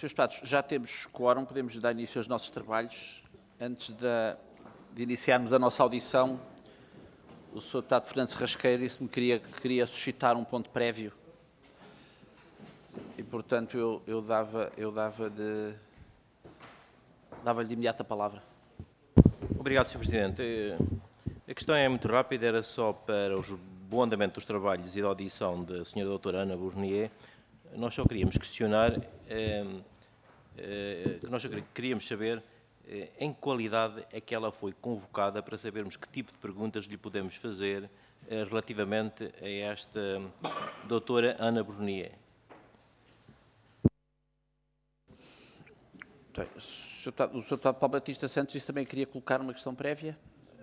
Sr. Deputados, já temos quórum, podemos dar início aos nossos trabalhos. Antes de iniciarmos a nossa audição, o Sr. Deputado Fernando Rasqueiro disse-me que queria suscitar um ponto prévio e, portanto, eu dava-lhe de imediato a palavra. Obrigado, Sr. Presidente. A questão é muito rápida, era só para o bom andamento dos trabalhos e da audição da Sra. Doutora Ana Bournier. Nós só queríamos questionar, queríamos saber em que qualidade é que ela foi convocada para sabermos que tipo de perguntas lhe podemos fazer relativamente a esta doutora Ana Bournier. O Sr. Deputado Paulo Batista Santos disse também que queria colocar uma questão prévia.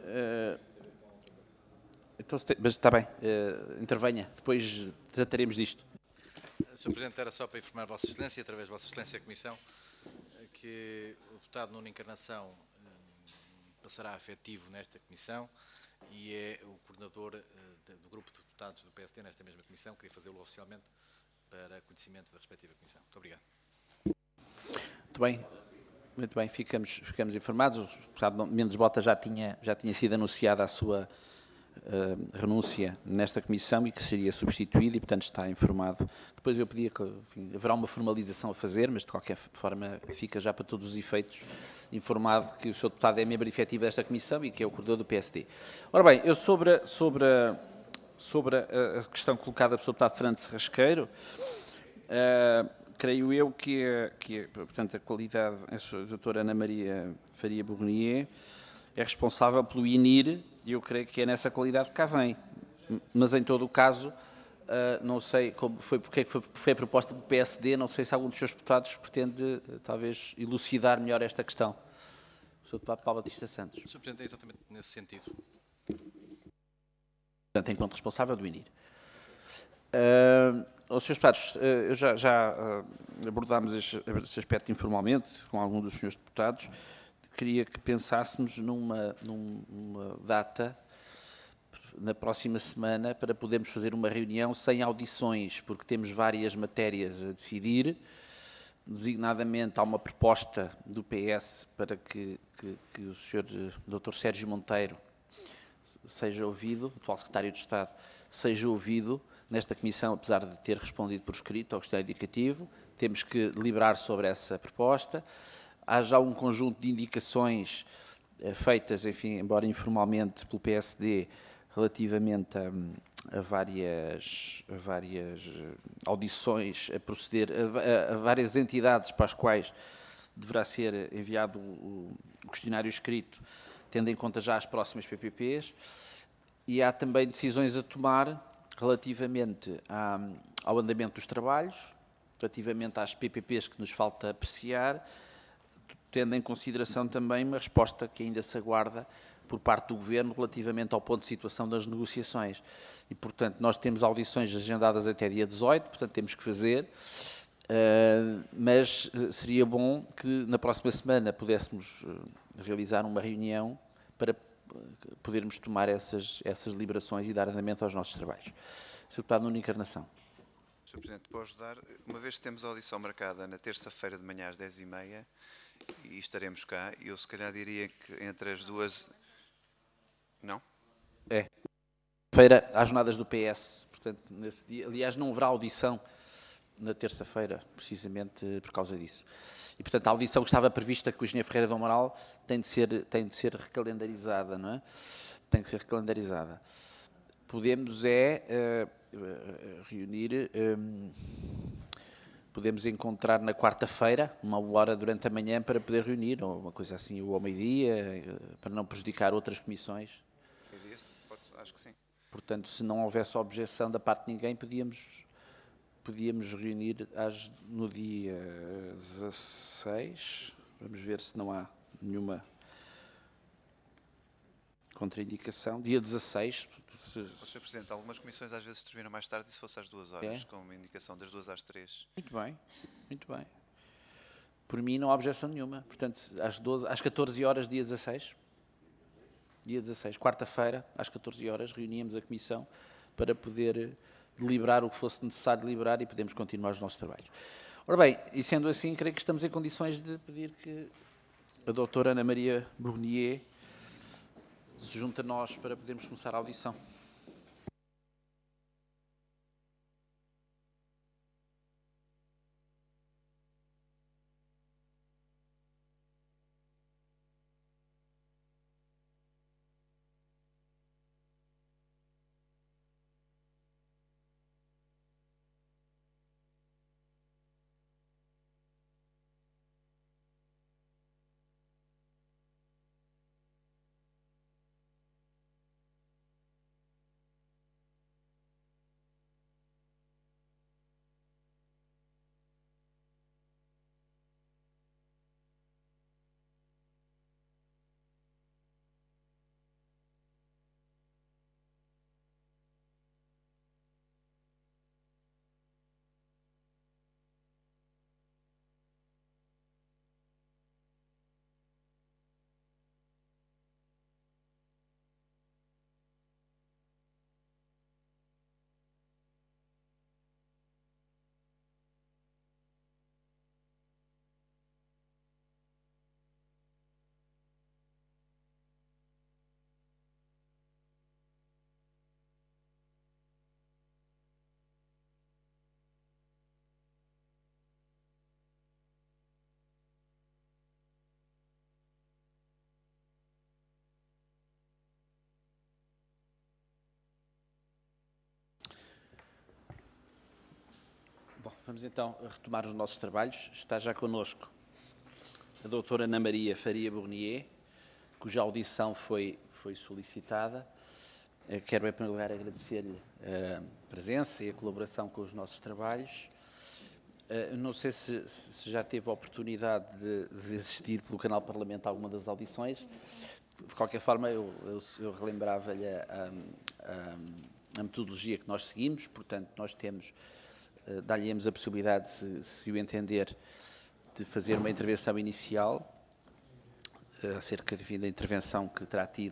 Então, mas está bem, intervenha, depois trataremos disto. Sr. Presidente, era só para informar Vossa Excelência, através de Vossa Excelência e a Comissão, que o deputado Nuno Encarnação passará afetivo nesta Comissão e é o coordenador do grupo de deputados do PSD nesta mesma Comissão. Queria fazê-lo oficialmente para conhecimento da respectiva Comissão. Muito obrigado. Muito bem, ficamos informados. O deputado Mendes Bota já tinha sido anunciada a sua renúncia nesta comissão e que seria substituído e, portanto, está informado. Depois eu pedia que, enfim, haverá uma formalização a fazer, mas de qualquer forma fica já para todos os efeitos informado que o Sr. Deputado é membro efetivo desta comissão e que é o coordenador do PSD. Ora bem, eu sobre a questão colocada pelo Sr. Deputado Fernando Rasqueiro, creio eu que portanto, a qualidade, a doutora Ana Maria Faria Bournier é responsável pelo INIR e eu creio que é nessa qualidade que cá vem. Mas, em todo o caso, não sei porque foi a proposta do PSD, não sei se algum dos seus deputados pretende, talvez, elucidar melhor esta questão. O Sr. Deputado Paulo Batista Santos. Sr. Presidente, é exatamente nesse sentido. Portanto, enquanto responsável do INIR. Srs. Deputados, já abordámos este aspecto informalmente com algum dos senhores deputados. Queria que pensássemos numa data na próxima semana para podermos fazer uma reunião sem audições, porque temos várias matérias a decidir. Designadamente, há uma proposta do PS para que o Sr. Dr. Sérgio Monteiro seja ouvido, atual Secretário de Estado, seja ouvido nesta comissão, apesar de ter respondido por escrito ao questionário indicativo. Temos que deliberar sobre essa proposta. Há já um conjunto de indicações feitas, enfim, embora informalmente, pelo PSD, relativamente a várias audições a proceder, a várias entidades para as quais deverá ser enviado o questionário escrito, tendo em conta já as próximas PPPs. E há também decisões a tomar relativamente ao andamento dos trabalhos, relativamente às PPPs que nos falta apreciar, tendo em consideração também uma resposta que ainda se aguarda por parte do Governo relativamente ao ponto de situação das negociações. E, portanto, nós temos audições agendadas até dia 18, portanto, temos que fazer, mas seria bom que na próxima semana pudéssemos realizar uma reunião para podermos tomar essas deliberações e dar andamento aos nossos trabalhos. Sr. Deputado Nuno Encarnação. Sr. Presidente, posso ajudar? Uma vez que temos a audição marcada na terça-feira de manhã às 10h30 e estaremos cá, eu se calhar diria que entre as duas... Não? É. Feira, às jornadas do PS, portanto, nesse dia. Aliás, não haverá audição na terça-feira, precisamente por causa disso. E, portanto, a audição que estava prevista com o Engenheiro Ferreira do Amaral tem de ser recalendarizada, não é? Tem que ser recalendarizada. Podemos reunir, podemos encontrar na quarta-feira, uma hora durante a manhã, para poder reunir, ou uma coisa assim, ou ao meio-dia, para não prejudicar outras comissões. Acho que sim. Portanto, se não houvesse objeção da parte de ninguém, podíamos reunir no dia 16. Vamos ver se não há nenhuma contraindicação. Dia 16. Sr. Presidente, algumas comissões às vezes terminam mais tarde e se fosse às 2 horas, com uma indicação das 2 às 3. Muito bem, muito bem. Por mim não há objeção nenhuma. Portanto, às 14 horas, dia 16. Dia 16, quarta-feira, às 14 horas, reuníamos a comissão para poder deliberar o que fosse necessário deliberar e podemos continuar os nossos trabalhos. Ora bem, e sendo assim, creio que estamos em condições de pedir que a doutora Ana Maria Brunier se junte a nós para podermos começar a audição. Bom, vamos então retomar os nossos trabalhos. Está já connosco a doutora Ana Maria Faria Brunier, cuja audição foi solicitada. Quero, em primeiro lugar, agradecer-lhe a presença e a colaboração com os nossos trabalhos. Não sei se já teve a oportunidade de assistir pelo canal Parlamento a alguma das audições. De qualquer forma, eu relembrava-lhe a metodologia que nós seguimos. Portanto, nós temos, dar-lhe-emos a possibilidade, se o entender, de fazer uma intervenção inicial acerca da intervenção que terá tido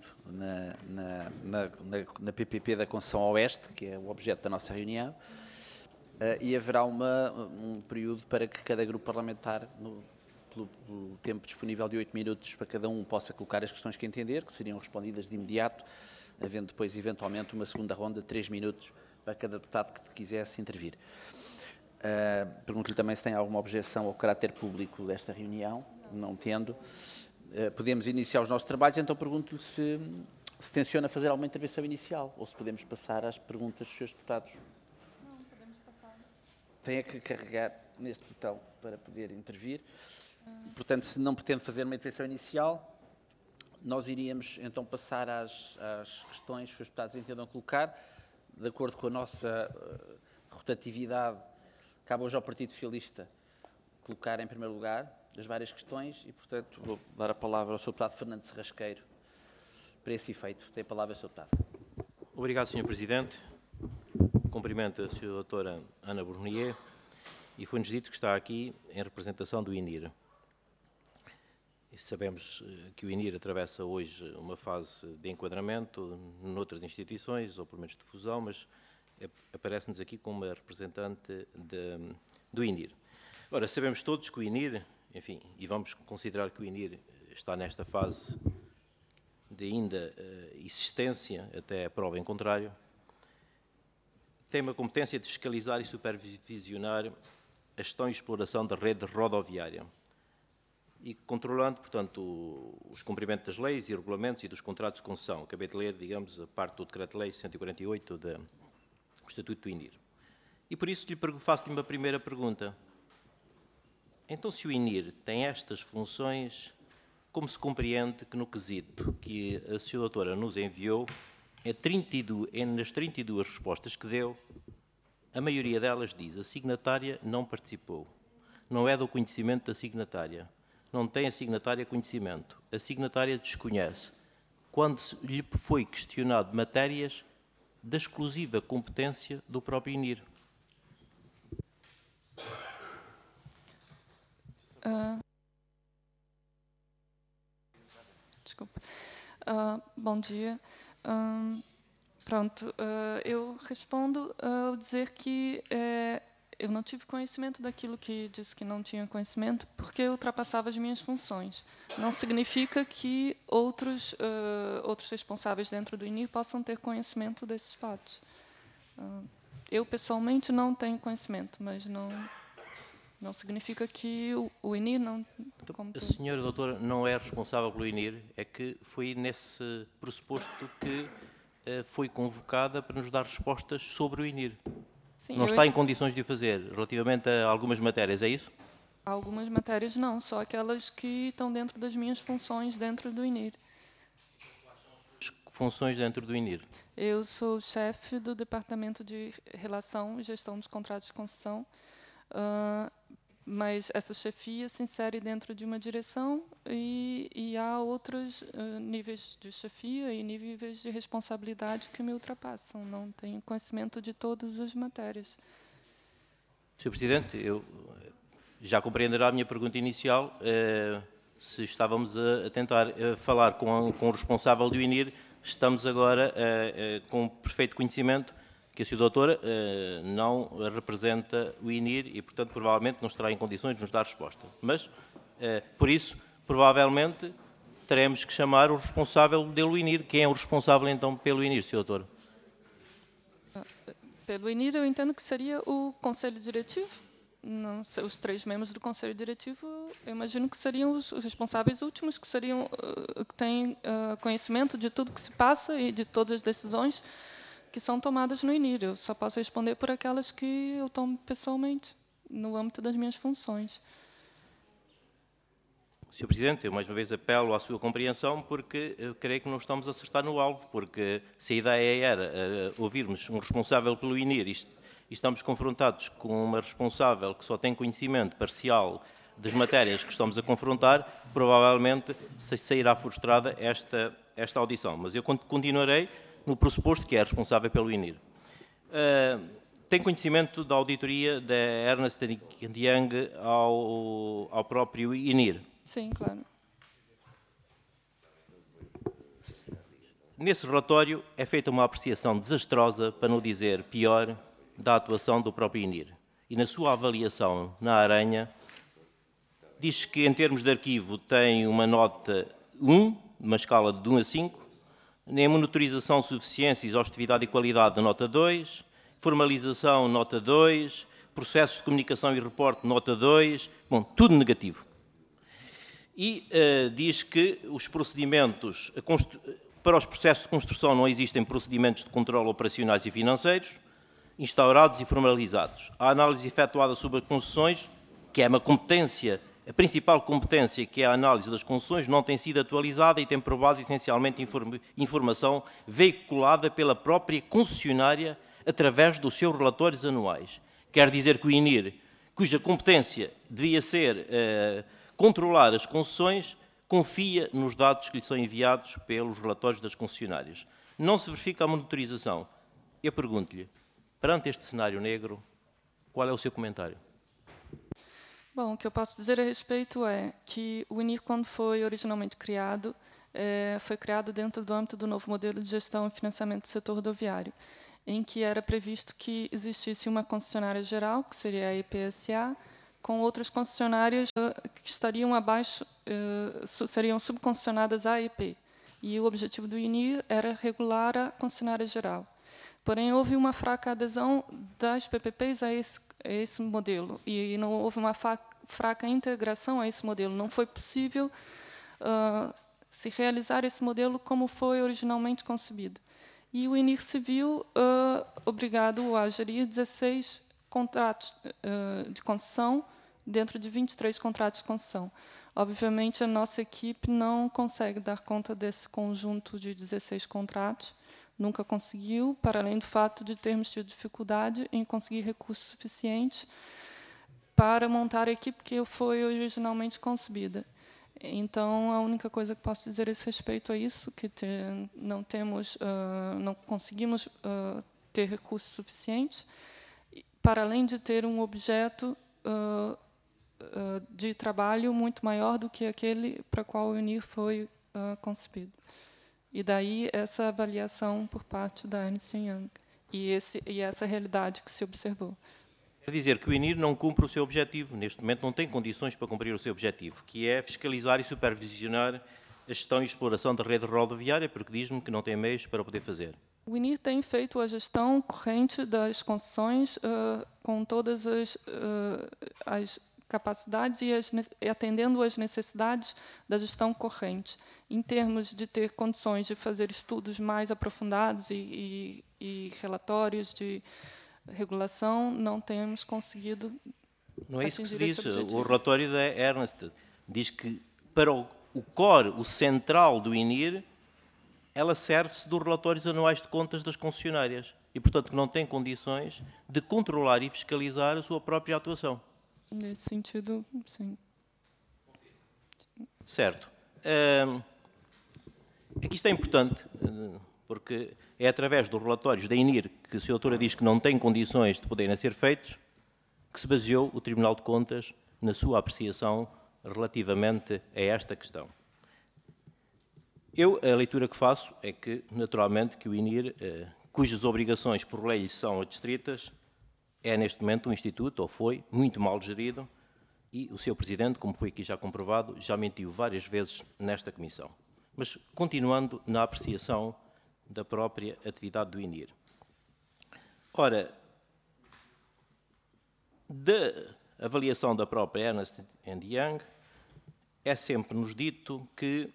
na PPP da Conceição Oeste, que é o objeto da nossa reunião, e haverá um período para que cada grupo parlamentar, pelo tempo disponível de 8 minutos, para cada um possa colocar as questões que entender, que seriam respondidas de imediato, havendo depois, eventualmente, uma segunda ronda de 3 minutos para cada deputado que quisesse intervir. Pergunto-lhe também se tem alguma objeção ao caráter público desta reunião. Não tendo, podemos iniciar os nossos trabalhos. Então pergunto-lhe se tenciona fazer alguma intervenção inicial ou se podemos passar às perguntas dos seus deputados. Não, podemos passar. Tem que carregar neste botão para poder intervir. Portanto, se não pretende fazer uma intervenção inicial, nós iríamos então passar às questões que os deputados entendam colocar, de acordo com a nossa rotatividade. Cabe hoje ao Partido Socialista colocar em primeiro lugar as várias questões e, portanto, vou dar a palavra ao Sr. Deputado Fernando Serrasqueiro para esse efeito. Tem a palavra, Sr. Deputado. Obrigado, Sr. Presidente. Cumprimento a Sra. Doutora Ana Brunier e foi-nos dito que está aqui em representação do INIR. E sabemos que o INIR atravessa hoje uma fase de enquadramento noutras instituições, ou pelo menos de fusão, mas aparece-nos aqui como uma representante do INIR. Ora, sabemos todos que o INIR, enfim, e vamos considerar que o INIR está nesta fase de ainda existência, até a prova em contrário, tem uma competência de fiscalizar e supervisionar a gestão e exploração da rede rodoviária e controlando, portanto, os cumprimentos das leis e regulamentos e dos contratos de concessão. Acabei de ler, digamos, a parte do Decreto-Lei 148 do Estatuto do INIR. E por isso faço-lhe uma primeira pergunta. Então, se o INIR tem estas funções, como se compreende que no quesito que a Sra. Doutora nos enviou, nas 32 respostas que deu, a maioria delas diz: a signatária não participou, não é do conhecimento da signatária, não tem a signatária conhecimento, a signatária desconhece, quando lhe foi questionado matérias da exclusiva competência do próprio INIR. Desculpa. Bom dia. Pronto, eu respondo ao dizer que eu não tive conhecimento daquilo que disse que não tinha conhecimento, porque eu ultrapassava as minhas funções. Não significa que outros responsáveis dentro do INIR possam ter conhecimento desses fatos. Eu, pessoalmente, não tenho conhecimento, mas não significa que o INIR não... A senhora doutora não é responsável pelo INIR, é que foi nesse pressuposto que foi convocada para nos dar respostas sobre o INIR. Sim, não está em condições de o fazer, relativamente a algumas matérias, é isso? Algumas matérias não, só aquelas que estão dentro das minhas funções dentro do INIR. Funções dentro do INIR? Eu sou chefe do Departamento de Relação e Gestão dos Contratos de Concessão, mas essa chefia se insere dentro de uma direção e há outros níveis de chefia e níveis de responsabilidade que me ultrapassam. Não tenho conhecimento de todas as matérias. Sr. Presidente, eu já compreenderá a minha pergunta inicial. Se estávamos a tentar falar com o responsável do INIR, estamos agora com perfeito conhecimento que a Sra. Doutora não representa o INIR e, portanto, provavelmente não estará em condições de nos dar resposta. Mas, por isso, provavelmente, teremos que chamar o responsável pelo INIR. Quem é o responsável, então, pelo INIR, Sra. Doutora? Pelo INIR, eu entendo que seria o Conselho Diretivo. Não, os 3 membros do Conselho Diretivo, eu imagino que seriam os responsáveis últimos, que seriam que têm conhecimento de tudo que se passa e de todas as decisões que são tomadas no INIR. Eu só posso responder por aquelas que eu tomo pessoalmente, no âmbito das minhas funções. Sr. Presidente, eu mais uma vez apelo à sua compreensão, porque eu creio que não estamos a acertar no alvo, porque se a ideia era ouvirmos um responsável pelo INIR e estamos confrontados com uma responsável que só tem conhecimento parcial das matérias que estamos a confrontar, provavelmente sairá frustrada esta audição. Mas eu continuarei no pressuposto que é responsável pelo INIR. Tem conhecimento da auditoria da Ernst & Young ao próprio INIR? Sim, claro. Nesse relatório é feita uma apreciação desastrosa, para não dizer pior, da atuação do próprio INIR. E na sua avaliação na Aranha, diz que em termos de arquivo tem uma nota 1, uma escala de 1 a 5, em monitorização, suficiência, exaustividade e qualidade, nota 2, formalização, nota 2, processos de comunicação e reporte, nota 2, bom, tudo negativo. E diz que os procedimentos, para os processos de construção não existem procedimentos de controle operacionais e financeiros, instaurados e formalizados. A análise efetuada sobre as concessões, que é uma competência, a principal competência, que é a análise das concessões, não tem sido atualizada e tem por base essencialmente informação veiculada pela própria concessionária através dos seus relatórios anuais. Quer dizer que o INIR, cuja competência devia ser controlar as concessões, confia nos dados que lhe são enviados pelos relatórios das concessionárias. Não se verifica a monitorização. Eu pergunto-lhe, perante este cenário negro, qual é o seu comentário? Bom, o que eu posso dizer a respeito é que o INIR, quando foi originalmente criado, foi criado dentro do âmbito do novo modelo de gestão e financiamento do setor rodoviário, em que era previsto que existisse uma concessionária geral, que seria a EPSA, com outras concessionárias que estariam abaixo, seriam subconcessionadas à EP. E o objetivo do INIR era regular a concessionária geral. Porém, houve uma fraca adesão das PPPs a esse modelo, e não houve uma fraca integração a esse modelo. Não foi possível se realizar esse modelo como foi originalmente concebido. E o INIR se viu obrigado a gerir 16 contratos de concessão dentro de 23 contratos de concessão. Obviamente, a nossa equipe não consegue dar conta desse conjunto de 16 contratos, nunca conseguiu, para além do fato de termos tido dificuldade em conseguir recursos suficientes para montar a equipe que foi originalmente concebida. Então, a única coisa que posso dizer a esse respeito é isso, que não conseguimos ter recursos suficientes, para além de ter um objeto de trabalho muito maior do que aquele para o qual o INIR foi concebido. E daí essa avaliação por parte da Ernst Young e essa realidade que se observou. Quer dizer que o INIR não cumpre o seu objetivo, neste momento não tem condições para cumprir o seu objetivo, que é fiscalizar e supervisionar a gestão e exploração da rede rodoviária, porque diz-me que não tem meios para o poder fazer. O INIR tem feito a gestão corrente das concessões com todas as capacidades e atendendo às necessidades da gestão corrente. Em termos de ter condições de fazer estudos mais aprofundados e relatórios de regulação, não temos conseguido. Não é isso que se atingir diz. esse objetivo. O relatório da Ernst diz que para o core, o central do INIR, ela serve-se dos relatórios anuais de contas das concessionárias e, portanto, que não tem condições de controlar e fiscalizar a sua própria atuação. Nesse sentido, sim. Certo. Aqui isto é importante, porque é através dos relatórios da INIR que a senhora doutora diz que não tem condições de poderem ser feitos, que se baseou o Tribunal de Contas na sua apreciação relativamente a esta questão. A leitura que faço é que, naturalmente, que o INIR, cujas obrigações por lei lhe são adstritas, é neste momento um instituto, ou foi, muito mal gerido, e o seu presidente, como foi aqui já comprovado, já mentiu várias vezes nesta comissão. Mas, continuando na apreciação da própria atividade do INIR. Ora, da avaliação da própria Ernst Young, é sempre nos dito que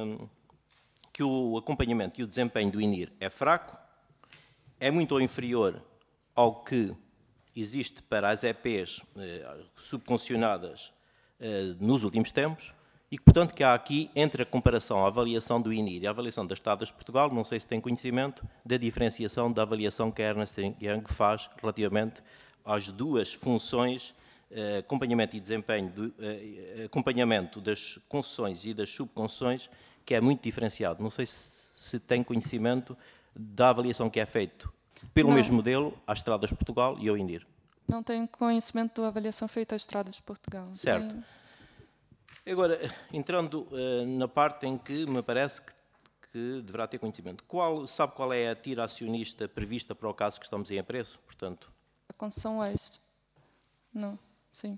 o acompanhamento e o desempenho do INIR é fraco, é muito inferior ao que existe para as EPs subvencionadas nos últimos tempos e que, portanto, que há aqui, entre a comparação, a avaliação do INIR e a avaliação das Estradas de Portugal, não sei se tem conhecimento da diferenciação da avaliação que a Ernst Young faz relativamente às duas funções, acompanhamento e desempenho, acompanhamento das concessões e das subconcessões, que é muito diferenciado. Não sei se tem conhecimento da avaliação que é feita pelo mesmo modelo às Estradas de Portugal e ao INIR. Não tenho conhecimento da avaliação feita às Estradas de Portugal. Certo. Agora, entrando na parte em que me parece que deverá ter conhecimento. Sabe qual é a tira acionista prevista para o caso que estamos em apreço? Portanto, a concessão oeste. Não, sim.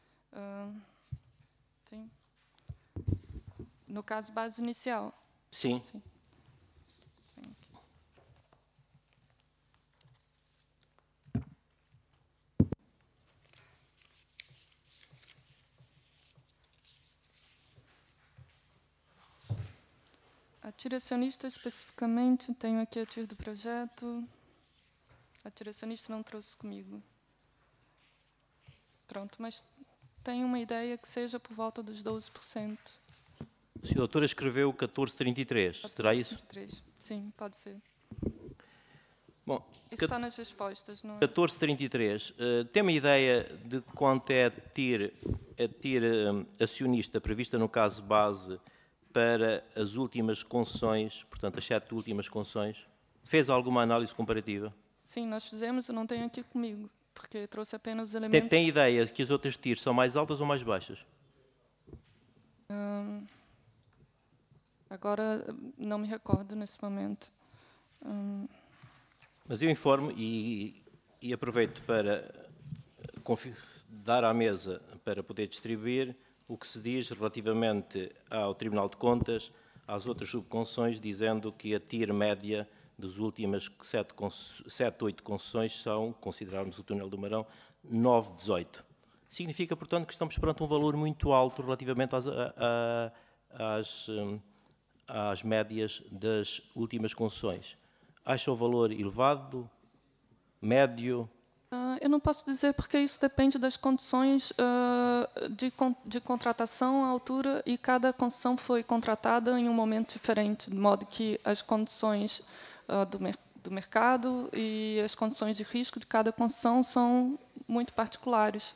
Sim. No caso, base inicial. Sim. Sim. A tira acionista, especificamente, tenho aqui a tira do projeto. A tira acionista não trouxe comigo. Pronto, mas tenho uma ideia que seja por volta dos 12%. A senhora doutora escreveu 1433, será isso? 1433, sim, pode ser. Bom, isso está nas respostas, não é? 1433, tem uma ideia de quanto é a TIR acionista prevista no caso base para as últimas concessões, portanto, as 7 últimas concessões? Fez alguma análise comparativa? Sim, nós fizemos, eu não tenho aqui comigo, porque trouxe apenas os elementos... Tem ideia que as outras TIRs são mais altas ou mais baixas? Agora, não me recordo nesse momento. Mas eu informo e aproveito para dar à mesa para poder distribuir o que se diz relativamente ao Tribunal de Contas, às outras subconcessões, dizendo que a TIR média das últimas 7, 8 concessões são, considerarmos o túnel do Marão, 9,18. Significa, portanto, que estamos perante um valor muito alto relativamente às médias das últimas concessões. Acha o valor elevado, médio? Eu não posso dizer porque isso depende das condições de contratação, a altura, e cada concessão foi contratada em um momento diferente, de modo que as condições do mercado e as condições de risco de cada concessão são muito particulares.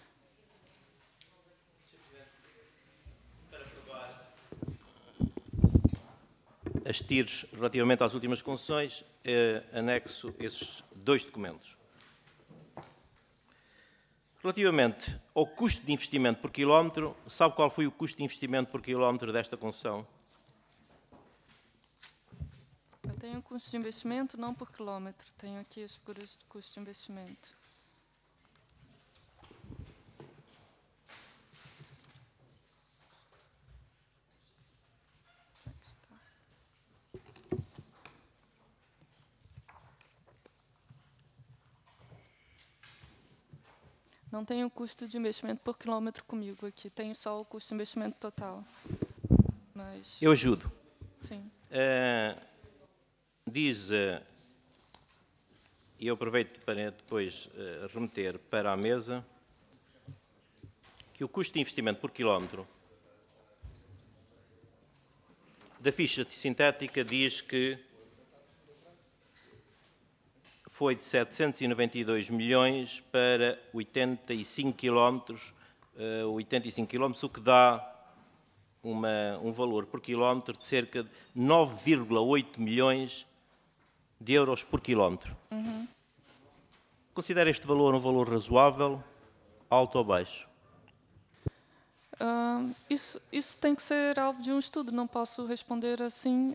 As TIRs, relativamente às últimas concessões, anexo esses 2 documentos. Relativamente ao custo de investimento por quilómetro, sabe qual foi o custo de investimento por quilómetro desta concessão? custo de investimento, não por quilômetro. Tenho aqui as figuras de custo de investimento. Aqui está. Não tenho o custo de investimento por quilômetro comigo aqui. Tenho só o custo de investimento total. Mas, Eu ajudo. sim. Diz, e eu aproveito para depois remeter para a mesa, que o custo de investimento por quilómetro da ficha sintética diz que foi de 792 milhões para 85 quilómetros, o que dá um valor por quilómetro de cerca de 9,8 milhões de euros por quilómetro. Considera este valor um valor razoável, alto ou baixo? Isso tem que ser alvo de um estudo. Não posso responder assim.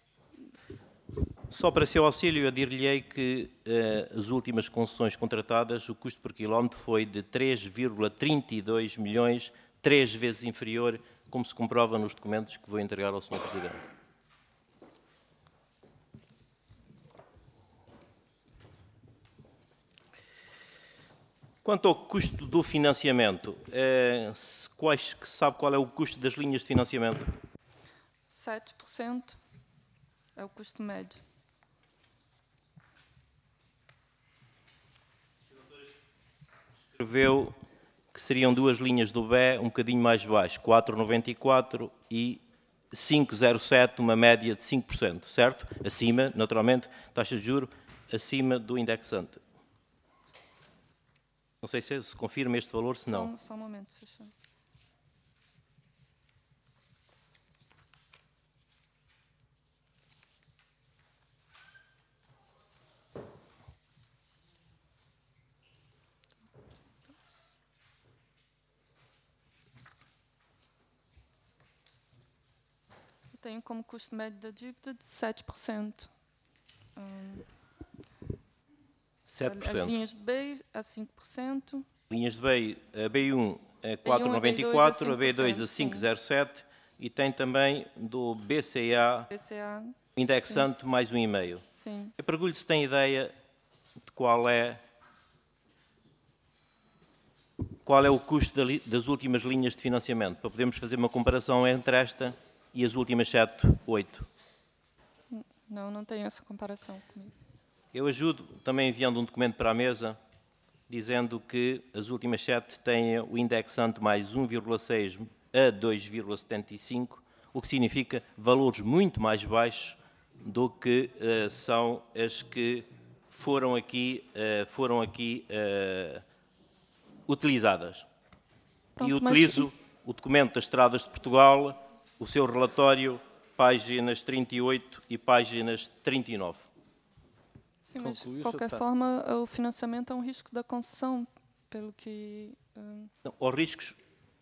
Só para seu auxílio, eu dir-lhe-ei que as últimas concessões contratadas, o custo por quilómetro foi de 3,32 milhões, 3 vezes inferior, como se comprova nos documentos que vou entregar ao Sr. Presidente. Quanto ao custo do financiamento, sabe qual é o custo das linhas de financiamento? 7% é o custo médio. Escreveu que seriam duas linhas do BE um bocadinho mais baixo, 4,94 e 5,07, uma média de 5%, certo? Acima, naturalmente, taxa de juros acima do indexante. Não sei se confirma este valor, se não. Só um momento, se achar. Eu tenho como custo médio da dívida de 7%. 7%. As linhas de BEI a 5%. Linhas de BEI, a BEI1 a B1 e 4,94, a B2 B2 a 5,07 e tem também do BCA, indexante mais 1,5. Sim. Eu pergunto-lhe se tem ideia de qual é o custo das últimas linhas de financiamento, para podermos fazer uma comparação entre esta e as últimas 7, 8. Não tenho essa comparação comigo. Eu ajudo também enviando um documento para a mesa, dizendo que as últimas 7 têm o indexante mais 1,6 a 2,75, o que significa valores muito mais baixos do que são as que foram aqui utilizadas. Pronto, E utilizo o documento das Estradas de Portugal, o seu relatório, páginas 38 e páginas 39. Sim, mas de qualquer forma, o financiamento é um risco da concessão, pelo que... Não, aos riscos,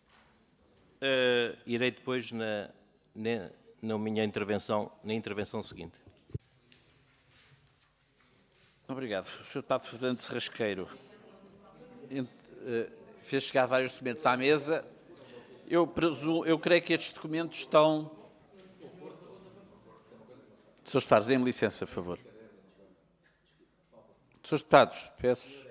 irei depois na minha intervenção, na intervenção seguinte. Obrigado. O Sr. Deputado Fernando Serrasqueiro fez chegar vários documentos à mesa. Eu creio que estes documentos estão... Srs. Deputados, deem-me licença, por favor. Srs. Deputados, peço...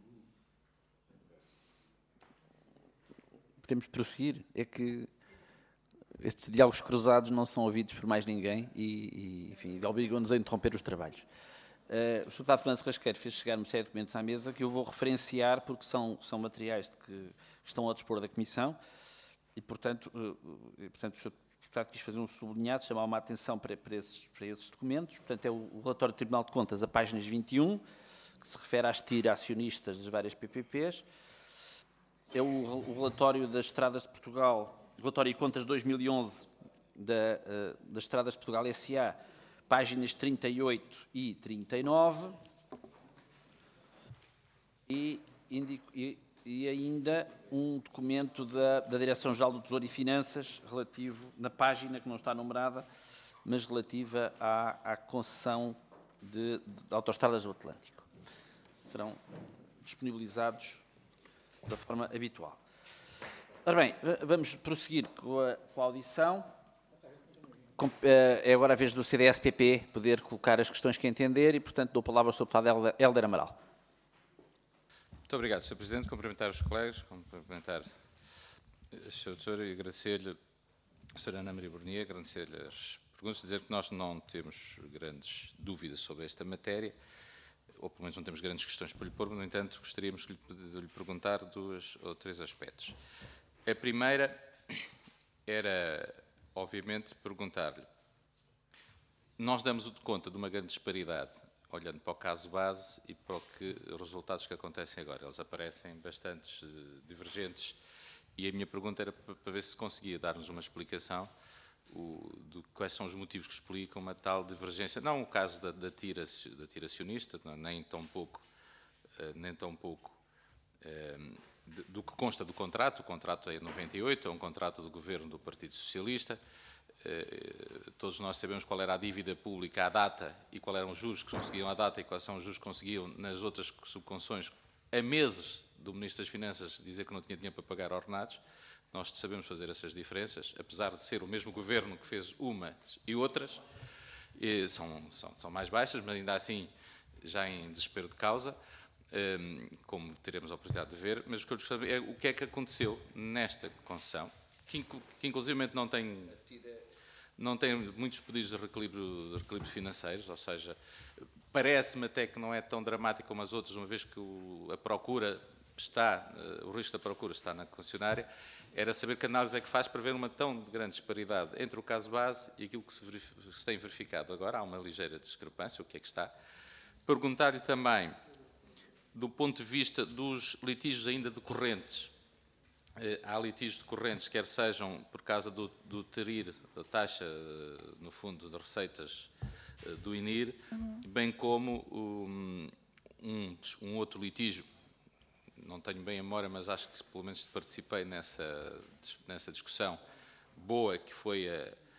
Podemos prosseguir? É que estes diálogos cruzados não são ouvidos por mais ninguém e enfim, obrigam-nos a interromper os trabalhos. O Sr. Deputado Fernando Serrasqueiro fez chegar uma série de documentos à mesa que eu vou referenciar porque são materiais que estão ao dispor da Comissão e, portanto, o Sr. Deputado quis fazer um sublinhado, chamar uma atenção para esses documentos. Portanto, é o relatório do Tribunal de Contas, a páginas 21, que se refere às TIR acionistas das várias PPPs. É o relatório das Estradas de Portugal, relatório e contas 2011 das Estradas de Portugal S.A., páginas 38 e 39. E ainda um documento da Direção-Geral do Tesouro e Finanças, relativo, na página que não está numerada, mas relativa à concessão de autoestradas do Atlântico. Serão disponibilizados da forma habitual. Ora bem, vamos prosseguir com a audição. É agora a vez do CDS-PP poder colocar as questões que entender e, portanto, dou a palavra ao Sr. Deputado Hélder Amaral. Muito obrigado, Sr. Presidente. Cumprimentar os colegas, cumprimentar a Sra. Doutora e agradecer-lhe, a Sra. Ana Maria Brunier, agradecer-lhe as perguntas, dizer que nós não temos grandes dúvidas sobre esta matéria, ou pelo menos não temos grandes questões para lhe pôr, no entanto, gostaríamos de lhe perguntar 2 ou 3 aspectos. A primeira era, obviamente, perguntar-lhe, nós damos conta de uma grande disparidade, olhando para o caso base e para os resultados que acontecem agora. Eles aparecem bastante divergentes e a minha pergunta era para ver se conseguia dar-nos uma explicação de quais são os motivos que explicam uma tal divergência. Não o caso da tira acionista, nem tão pouco do que consta do contrato. O contrato é de 98, é um contrato do governo do Partido Socialista. Todos nós sabemos qual era a dívida pública à data e quais eram os juros que conseguiam à data e quais são os juros que conseguiam nas outras subconcessões, a meses do Ministro das Finanças dizer que não tinha dinheiro para pagar ordenados. Nós sabemos fazer essas diferenças, apesar de ser o mesmo governo que fez umas e outras, são mais baixas, mas ainda assim já em desespero de causa, como teremos a oportunidade de ver. Mas o que eu gostaria de saber é o que é que aconteceu nesta concessão, que inclusivamente não tem muitos pedidos de reequilíbrio financeiros, ou seja, parece-me até que não é tão dramático como as outras, uma vez que a procura o risco da procura está na concessionária. Era saber que análise é que faz para ver uma tão grande disparidade entre o caso base e aquilo que se tem verificado agora. Há uma ligeira discrepância, o que é que está. Perguntar-lhe também, do ponto de vista dos litígios ainda decorrentes, há litígios decorrentes, quer sejam por causa do TRIR, da taxa, no fundo, de receitas do INIR, bem como um outro litígio, não tenho bem a memória, mas acho que pelo menos participei nessa discussão boa, que foi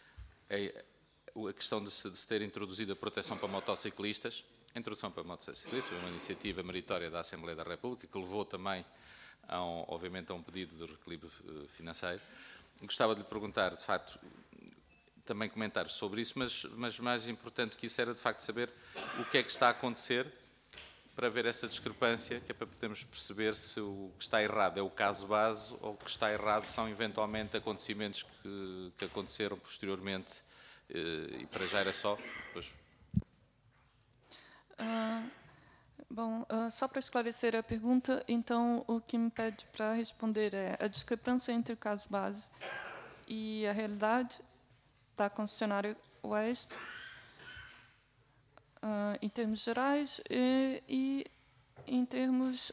a questão de se ter introduzido a proteção para motociclistas. A introdução para motociclistas foi uma iniciativa meritória da Assembleia da República, que levou também, obviamente, a um pedido de reequilíbrio financeiro. Gostava de lhe perguntar, de facto, também comentários sobre isso, mas mais importante que isso era, de facto, saber o que é que está a acontecer para ver essa discrepância, que é para podermos perceber se o que está errado é o caso base ou o que está errado são, eventualmente, acontecimentos que aconteceram posteriormente. E para já era só. Depois. Só para esclarecer a pergunta, então, o que me pede para responder é a discrepância entre o caso base e a realidade da concessionária Oeste, em termos gerais e em termos...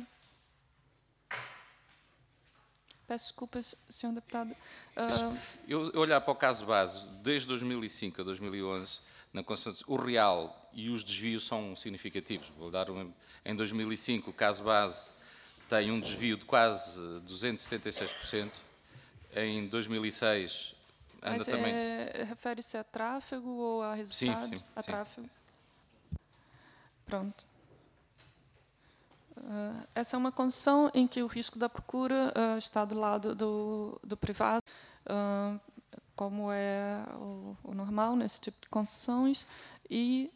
peço desculpas, Sr. Deputado. Eu olhar para o caso base, desde 2005 a 2011, o real e os desvios são significativos. Vou dar em 2005, o caso base tem um desvio de quase 276%. Em 2006, anda Mas também... refere-se a tráfego ou a resultado? Sim. A tráfego. Pronto. Essa é uma concessão em que o risco da procura está do lado do privado, como é o normal nesse tipo de concessões, e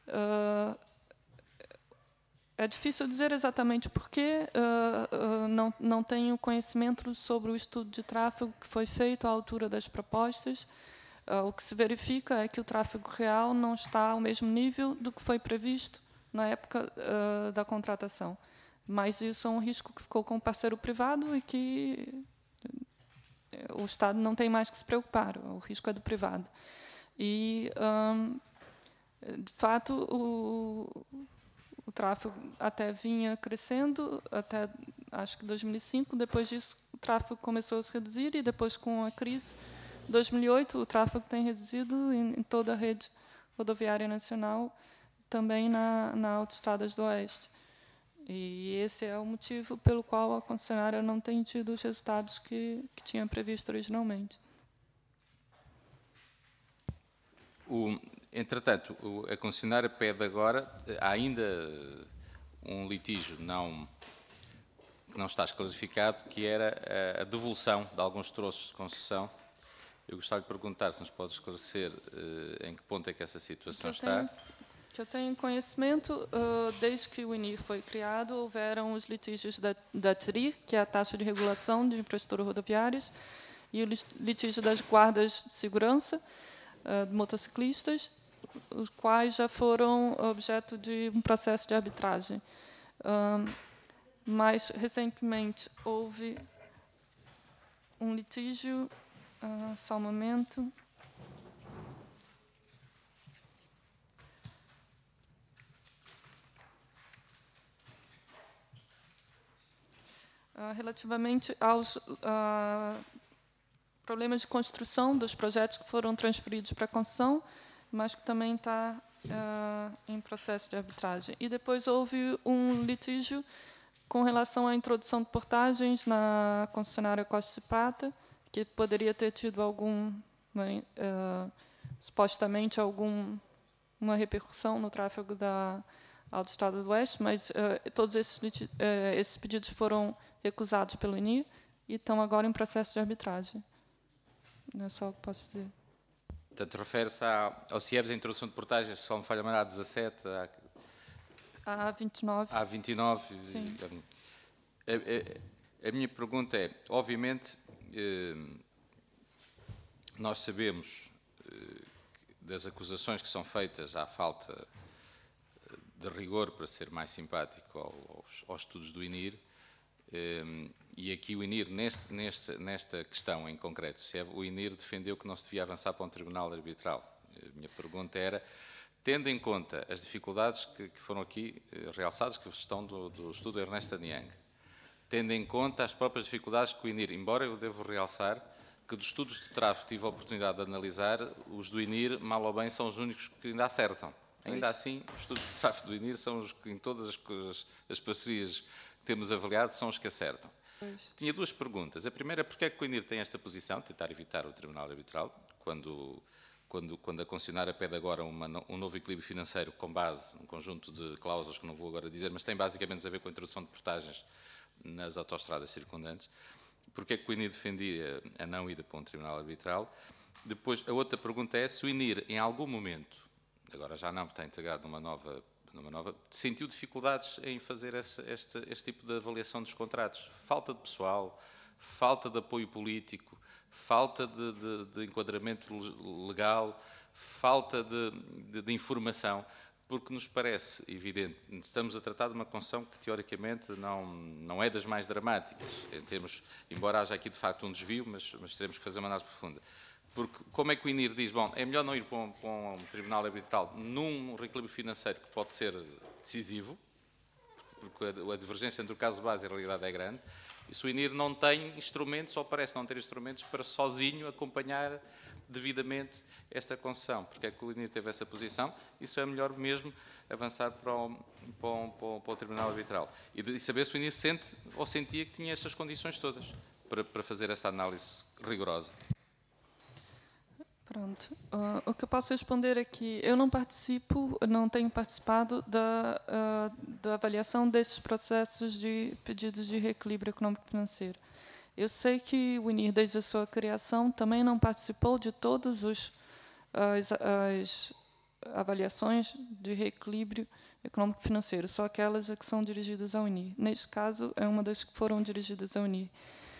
é difícil dizer exatamente porquê, não tenho conhecimento sobre o estudo de tráfego que foi feito à altura das propostas. O que se verifica é que o tráfego real não está ao mesmo nível do que foi previsto na época da contratação. Mas isso é um risco que ficou com o parceiro privado e que o Estado não tem mais que se preocupar, o risco é do privado. E, de fato, o tráfego até vinha crescendo, até acho que 2005, depois disso o tráfego começou a se reduzir e depois com a crise, 2008, o tráfego tem reduzido em toda a rede rodoviária nacional, também na Autoestradas do Oeste. E esse é o motivo pelo qual a concessionária não tem tido os resultados que tinha previsto originalmente. Entretanto, a concessionária pede agora, há ainda um litígio que não está esclarificado, que era a devolução de alguns troços de concessão. Eu gostava de perguntar se nos pode esclarecer em que ponto é que essa situação está. Que eu tenho conhecimento, desde que o INIR foi criado, houveram os litígios da TRI, que é a taxa de regulação de infraestruturas rodoviárias, e o litígio das guardas de segurança de motociclistas, os quais já foram objeto de um processo de arbitragem. Mais recentemente houve um litígio, só um momento. Relativamente aos problemas de construção dos projetos que foram transferidos para a concessão, mas que também está em processo de arbitragem. E depois houve um litígio com relação à introdução de portagens na concessionária Costa e Prata, que poderia ter tido supostamente alguma repercussão no tráfego da Autoestrada do Oeste, mas todos esses pedidos foram recusados pelo INIR e estão agora em processo de arbitragem. Não é só o que posso dizer. Portanto, refere-se ao CIEBS, a introdução de portagens, se não me falha a memória, há 17, há 29. Há 29. Sim. A minha pergunta é, obviamente, nós sabemos das acusações que são feitas à falta de rigor, para ser mais simpático, aos estudos do INIR, e aqui o INIR, nesta questão em concreto, o INIR defendeu que não se devia avançar para um tribunal arbitral. A minha pergunta era, tendo em conta as dificuldades que foram aqui realçadas, que estão do estudo Ernest Young, tendo em conta as próprias dificuldades que o INIR, embora eu devo realçar que dos estudos de tráfego tive a oportunidade de analisar, os do INIR, mal ou bem, são os únicos que ainda acertam. Ainda assim, os estudos de tráfego do INIR são os que, em todas as parcerias que temos avaliado, são os que acertam. Tinha duas perguntas. A primeira é porque é que o INIR tem esta posição, tentar evitar o tribunal arbitral, quando a concessionária pede agora um novo equilíbrio financeiro com base num conjunto de cláusulas que não vou agora dizer, mas tem basicamente a ver com a introdução de portagens nas autoestradas circundantes. Porque é que o INIR defendia a não ida para um tribunal arbitral? Depois, a outra pergunta é se o INIR, em algum momento, agora já não, está integrado numa nova, sentiu dificuldades em fazer este tipo de avaliação dos contratos? Falta de pessoal, falta de apoio político, falta de enquadramento legal, falta de informação, porque nos parece evidente, estamos a tratar de uma concessão que teoricamente não é das mais dramáticas, em termos, embora haja aqui de facto um desvio, mas teremos que fazer uma análise profunda. Porque como é que o INIR diz, bom, é melhor não ir para um tribunal arbitral num reequilíbrio financeiro que pode ser decisivo, porque a divergência entre o caso base e a realidade é grande, e se o INIR não tem instrumentos, ou parece não ter instrumentos, para sozinho acompanhar devidamente esta concessão. Porque é que o INIR teve essa posição? Isso é melhor mesmo avançar para o tribunal arbitral. E saber se o INIR sente ou sentia que tinha estas condições todas para fazer essa análise rigorosa. Pronto. O que eu posso responder é que eu não tenho participado da avaliação desses processos de pedidos de reequilíbrio econômico-financeiro. Eu sei que o INIR, desde a sua criação, também não participou de todas as avaliações de reequilíbrio econômico-financeiro, só aquelas que são dirigidas ao INIR. Neste caso, é uma das que foram dirigidas ao INIR.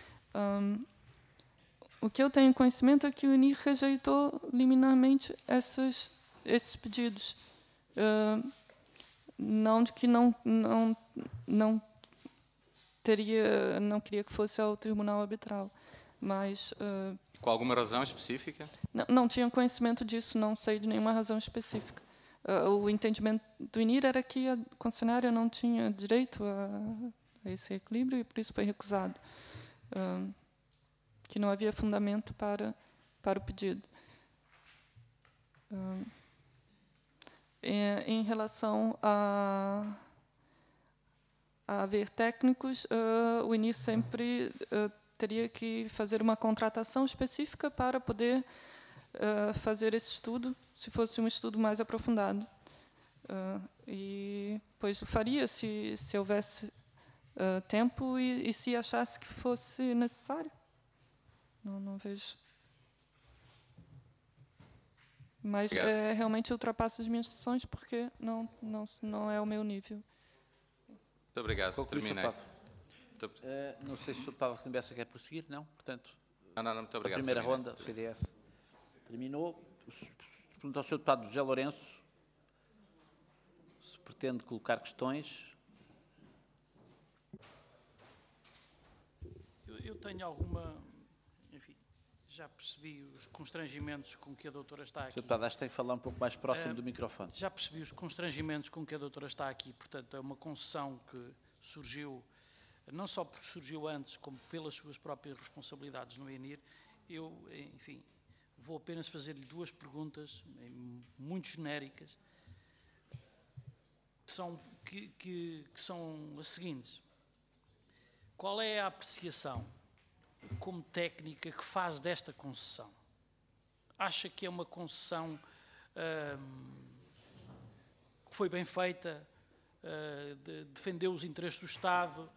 O que eu tenho conhecimento é que o INIR rejeitou liminarmente esses pedidos. Não de que não queria que fosse ao tribunal arbitral, mas... Com alguma razão específica? Não tinha conhecimento disso, não sei de nenhuma razão específica. O entendimento do INIR era que a concessionária não tinha direito a esse equilíbrio e por isso foi recusado. Que não havia fundamento para o pedido. Em relação a haver técnicos, o INIR sempre teria que fazer uma contratação específica para poder fazer esse estudo, se fosse um estudo mais aprofundado. E, pois, o faria se houvesse tempo e se achasse que fosse necessário. Não vejo. Mas realmente ultrapassa as minhas funções porque não é o meu nível. Muito obrigado. Terminei. Não sei se o deputado Limbeça quer prosseguir, não? Portanto, Não, muito obrigado. a primeira Terminei. ronda, o CDS terminou. Pergunto ao Sr. Deputado José Lourenço se pretende colocar questões. Eu tenho alguma... Enfim, já percebi os constrangimentos com que a doutora está aqui. Sr. Deputado, acho que tem que falar um pouco mais próximo do microfone. Já percebi os constrangimentos com que a doutora está aqui. Portanto, é uma concessão que surgiu, não só porque surgiu antes, como pelas suas próprias responsabilidades no ENIR. Eu, enfim, vou apenas fazer-lhe duas perguntas, muito genéricas, que são as seguintes. Qual é a apreciação como técnica que faz desta concessão? Acha que é uma concessão que foi bem feita, defendeu os interesses do Estado?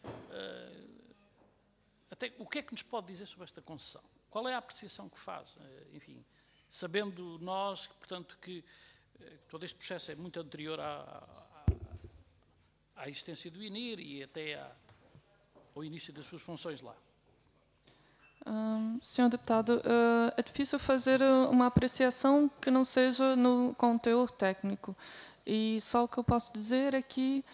O que é que nos pode dizer sobre esta concessão? Qual é a apreciação que faz? Enfim, sabendo nós, portanto, que todo este processo é muito anterior à existência do INIR e até ao início das suas funções lá. Senhor deputado, é difícil fazer uma apreciação que não seja com teor técnico. E só o que eu posso dizer é que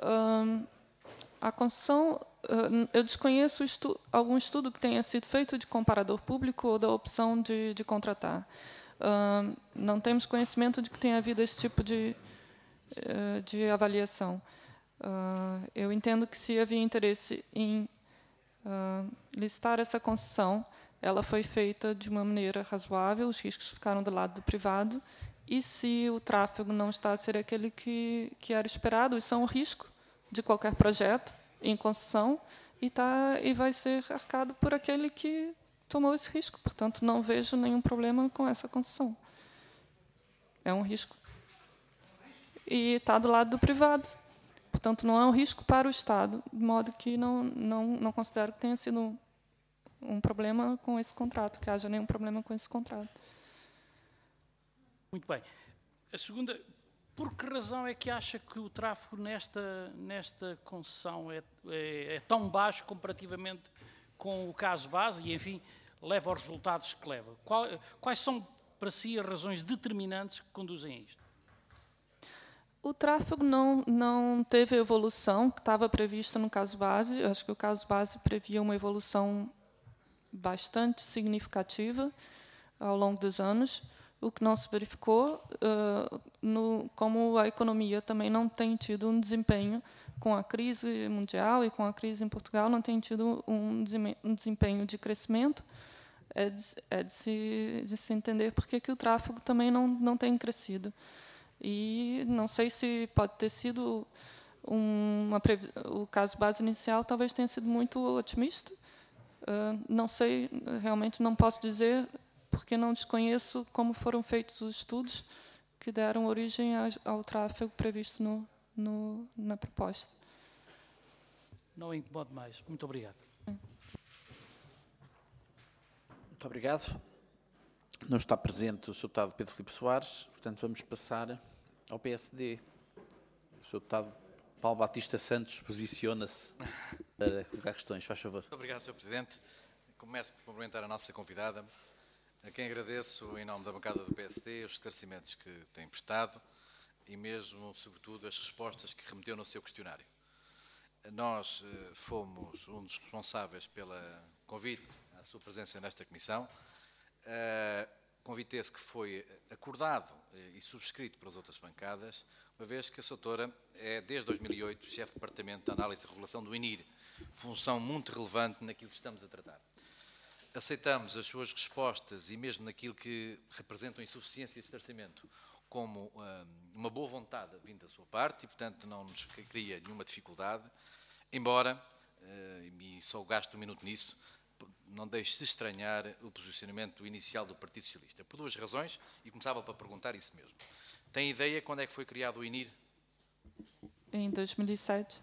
a concessão, eu desconheço algum estudo que tenha sido feito de comparador público ou da opção de contratar. Não temos conhecimento de que tenha havido esse tipo de avaliação. Eu entendo que se havia interesse em licitar essa concessão, ela foi feita de uma maneira razoável, os riscos ficaram do lado do privado, e se o tráfego não está a ser aquele que era esperado, isso é um risco de qualquer projeto em concessão, e vai ser arcado por aquele que tomou esse risco. Portanto, não vejo nenhum problema com essa concessão. É um risco. E está do lado do privado. Portanto, não é um risco para o Estado, de modo que não considero que tenha sido um problema com esse contrato, que haja nenhum problema com esse contrato. Muito bem. A segunda, por que razão é que acha que o tráfego nesta concessão é tão baixo comparativamente com o caso base e, enfim, leva aos resultados que leva? Quais são, para si, as razões determinantes que conduzem a isto? O tráfego não teve a evolução que estava prevista no caso base. Eu acho que o caso base previa uma evolução bastante significativa ao longo dos anos, o que não se verificou, como a economia também não tem tido um desempenho com a crise mundial e com a crise em Portugal, não tem tido um desempenho de crescimento. É de se entender por que o tráfego também não tem crescido. E não sei se pode ter sido o caso base inicial, talvez tenha sido muito otimista. Não sei, realmente não posso dizer, porque não desconheço como foram feitos os estudos que deram origem ao tráfego previsto na proposta. Não incomode mais. Muito obrigado. Muito obrigado. Não está presente o Sr. Deputado Pedro Filipe Soares, portanto vamos passar ao PSD. O Sr. Deputado Paulo Batista Santos posiciona-se para colocar questões. Faz favor. Muito obrigado, Sr. Presidente. Começo por cumprimentar a nossa convidada, a quem agradeço, em nome da bancada do PSD, os esclarecimentos que tem prestado e mesmo, sobretudo, as respostas que remeteu no seu questionário. Nós fomos um dos responsáveis pelo convite à sua presença nesta comissão. Convite esse que foi acordado e subscrito pelas outras bancadas, uma vez que a Sra. Doutora é, desde 2008, chefe de Departamento de Análise e Regulação do INIR, função muito relevante naquilo que estamos a tratar. Aceitamos as suas respostas e mesmo naquilo que representam insuficiência de esclarecimento como uma boa vontade vinda da sua parte e, portanto, não nos cria nenhuma dificuldade, embora, e só gasto um minuto nisso, não deixe de estranhar o posicionamento inicial do Partido Socialista, por duas razões, e começava para perguntar isso mesmo. Tem ideia quando é que foi criado o INIR? Em 2007.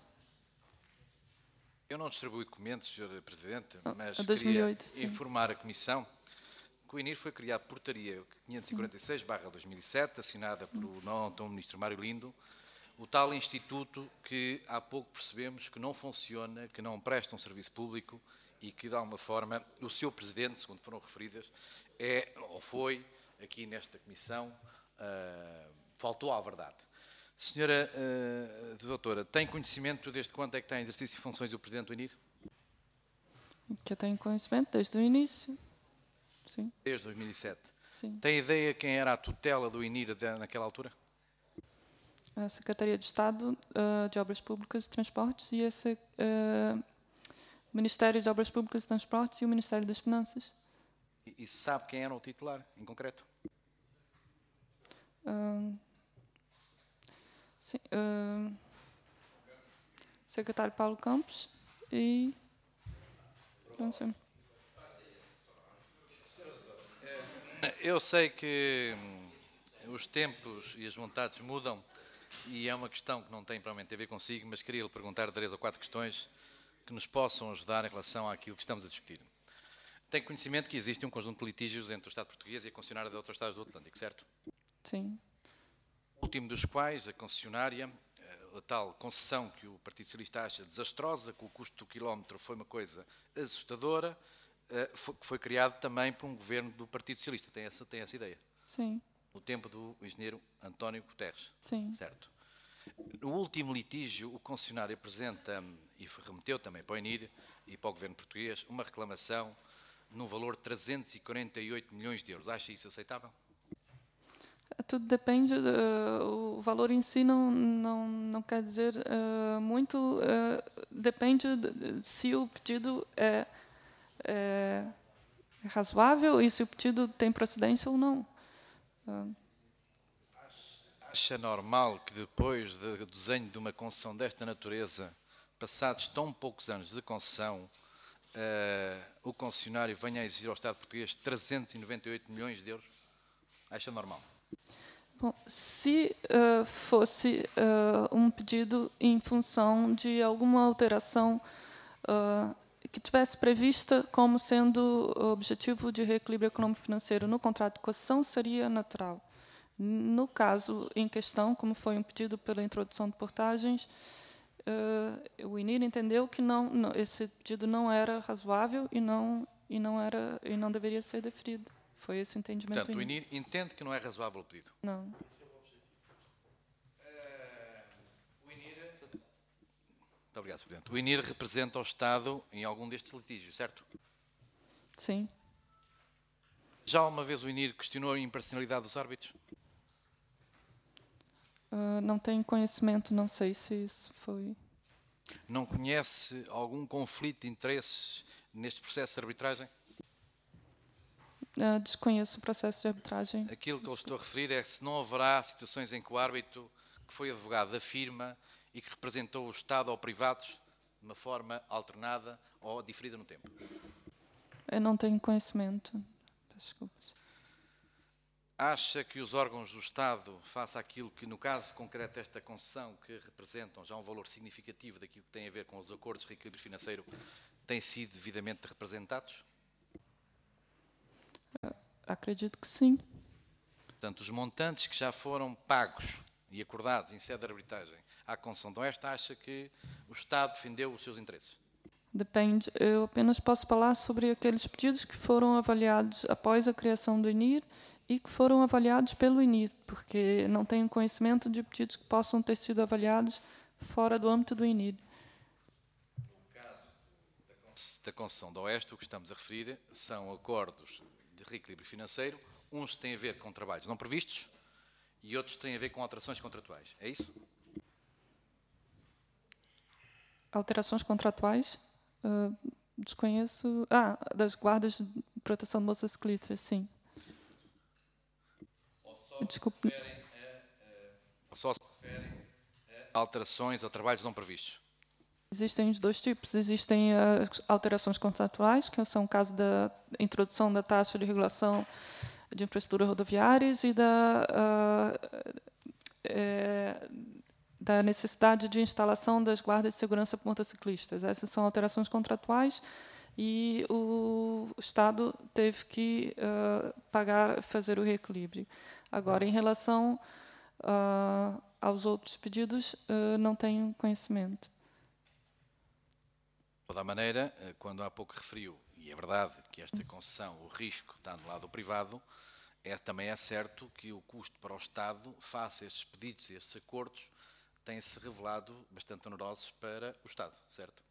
Eu não distribuí documentos, Sr. Presidente, mas 2008, queria sim. informar a Comissão que o INIR foi criado por portaria 546/2007, assinada pelo não Ministro Mário Lindo, o tal instituto que há pouco percebemos que não funciona, que não presta um serviço público e que, de alguma forma, o seu Presidente, segundo foram referidas, é, ou foi, aqui nesta Comissão, faltou à verdade. Senhora doutora, tem conhecimento desde quando é que está em exercício de funções o Presidente do INIR? Que eu tenho conhecimento desde o início. Sim, Desde 2007. sim. Tem ideia quem era a tutela do INIR naquela altura? A Secretaria de Estado de Obras Públicas e Transportes e esse Ministério de Obras Públicas e Transportes e o Ministério das Finanças. E sabe quem era o titular, em concreto? Sim, secretário Paulo Campos e... Não sei. Eu sei que os tempos e as vontades mudam e é uma questão que não tem provavelmente a ver consigo, mas queria lhe perguntar 3 ou 4 questões que nos possam ajudar em relação àquilo que estamos a discutir. Tem conhecimento que existe um conjunto de litígios entre o Estado português e a concessionária de outros Estados do Atlântico, certo? Sim, O último dos quais, a concessionária, a tal concessão que o Partido Socialista acha desastrosa, que o custo do quilómetro foi uma coisa assustadora, que foi criado também por um governo do Partido Socialista. Tem essa ideia? sim, No tempo do engenheiro António Guterres. sim. Certo. No último litígio, o concessionário apresenta, e remeteu também para o INIR e para o governo português, uma reclamação no valor de 348 milhões de euros. Acha isso aceitável? Tudo depende, o valor em si não quer dizer muito, depende se o pedido é razoável e se o pedido tem procedência ou não. Acha normal que depois do desenho de uma concessão desta natureza, passados tão poucos anos de concessão, o concessionário venha a exigir ao Estado português 398 milhões de euros? Acha normal? Bom, se fosse um pedido em função de alguma alteração que tivesse prevista como sendo objetivo de reequilíbrio econômico-financeiro no contrato de concessão, seria natural. No caso em questão, como foi um pedido pela introdução de portagens, o INIR entendeu que esse pedido não era razoável e não deveria ser deferido. Foi esse o entendimento. Portanto, o INIR entende que não é razoável o pedido? Não. Muito obrigado, Sr. Presidente. O INIR representa o Estado em algum destes litígios, certo? Sim. Já uma vez o INIR questionou a imparcialidade dos árbitros? Não tenho conhecimento, não sei se isso foi... Não conhece algum conflito de interesses neste processo de arbitragem? Desconheço o processo de arbitragem. Aquilo que eu estou a referir é se não haverá situações em que o árbitro, que foi advogado da firma e que representou o Estado ou privados de uma forma alternada ou diferida no tempo. Eu não tenho conhecimento. Peço desculpas. Acha que os órgãos do Estado, face àquilo que, no caso concreto desta concessão, que representam já um valor significativo daquilo que tem a ver com os acordos de reequilíbrio financeiro, têm sido devidamente representados? Acredito que sim. Portanto, os montantes que já foram pagos e acordados em sede de arbitragem à concessão de esta, acha que o Estado defendeu os seus interesses? Depende. Eu apenas posso falar sobre aqueles pedidos que foram avaliados após a criação do INIR e que foram avaliados pelo INIR, porque não tenho conhecimento de pedidos que possam ter sido avaliados fora do âmbito do INIR. No caso da concessão da Oeste, o que estamos a referir são acordos de reequilíbrio financeiro, uns têm a ver com trabalhos não previstos e outros têm a ver com alterações contratuais. É isso? Alterações contratuais? Desconheço... das guardas de proteção de motociclistas, sim. Desculpe. Ou só se referem a alterações ou trabalhos não previstos? Existem os dois tipos. Existem as alterações contratuais, que são o caso da introdução da taxa de regulação de infraestruturas rodoviárias e da necessidade de instalação das guardas de segurança para motociclistas. Essas são alterações contratuais e o Estado teve que fazer o reequilíbrio. Agora, em relação aos outros pedidos, não tenho conhecimento. De toda a maneira, quando há pouco referiu, e é verdade que esta concessão, o risco está no lado privado, também é certo que o custo para o Estado, face a estes pedidos e estes acordos, tem-se revelado bastante onerosos para o Estado, certo?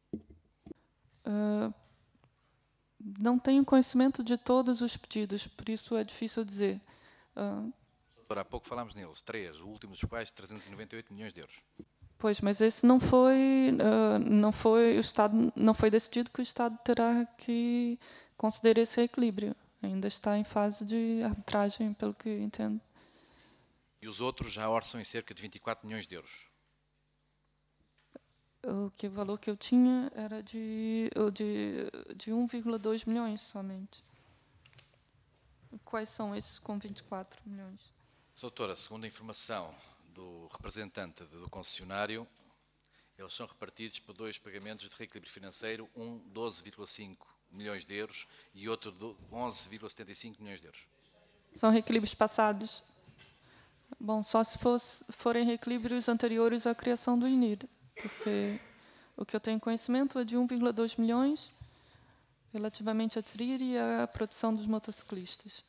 Não tenho conhecimento de todos os pedidos, por isso é difícil dizer. Doutora, há pouco falámos neles, 3, o último dos quais 398 milhões de euros. Pois, mas esse não foi o Estado, não foi decidido que o Estado terá que conceder esse equilíbrio. Ainda está em fase de arbitragem, pelo que entendo. E os outros já orçam em cerca de 24 milhões de euros. O valor que eu tinha era de 1,2 milhões somente. Quais são esses com 24 milhões? Doutora, segundo a informação do representante do concessionário, eles são repartidos por 2 pagamentos de reequilíbrio financeiro, um 12,5 milhões de euros e outro 11,75 milhões de euros. São reequilíbrios passados? Bom, só se forem reequilíbrios anteriores à criação do INIR, porque o que eu tenho conhecimento é de 1,2 milhões relativamente a TRIR e à produção dos motociclistas.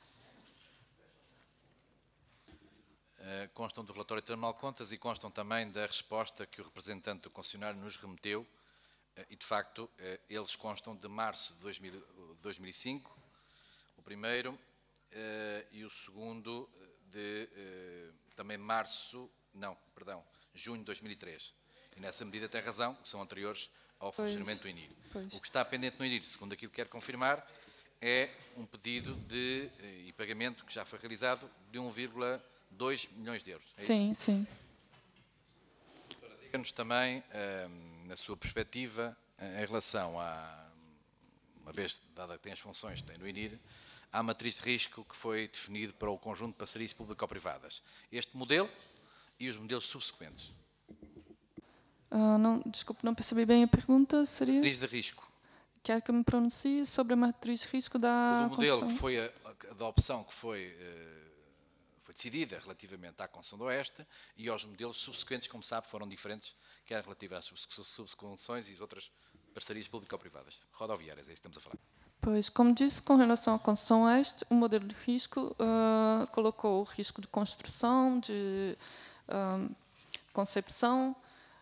Constam do relatório de Tribunal de Contas e constam também da resposta que o representante do concessionário nos remeteu, e de facto eles constam de março de 2005, o primeiro, e o segundo também junho de 2003. E nessa medida tem razão, que são anteriores ao funcionamento do INIR. O que está pendente no INIR, segundo aquilo que quero confirmar, é um pedido e pagamento que já foi realizado de 1,2 milhões de euros. É sim, isso? Sim. Diga-nos também, na sua perspectiva, em relação uma vez dada que tem as funções que tem no INIR, à matriz de risco que foi definido para o conjunto de parcerias público-privadas. Este modelo e os modelos subsequentes. Desculpe, não percebi bem a pergunta. Seria? Matriz de risco. Quer que eu me pronuncie sobre a matriz de risco da do modelo concessão? que foi da opção que foi decidida relativamente à concessão do Oeste e aos modelos subsequentes, como sabe, foram diferentes, quer relativa às subconcessões e as outras parcerias público-privadas, rodoviárias, é isso que estamos a falar. Pois, como disse, com relação à concessão Oeste, o modelo de risco colocou o risco de construção, de concepção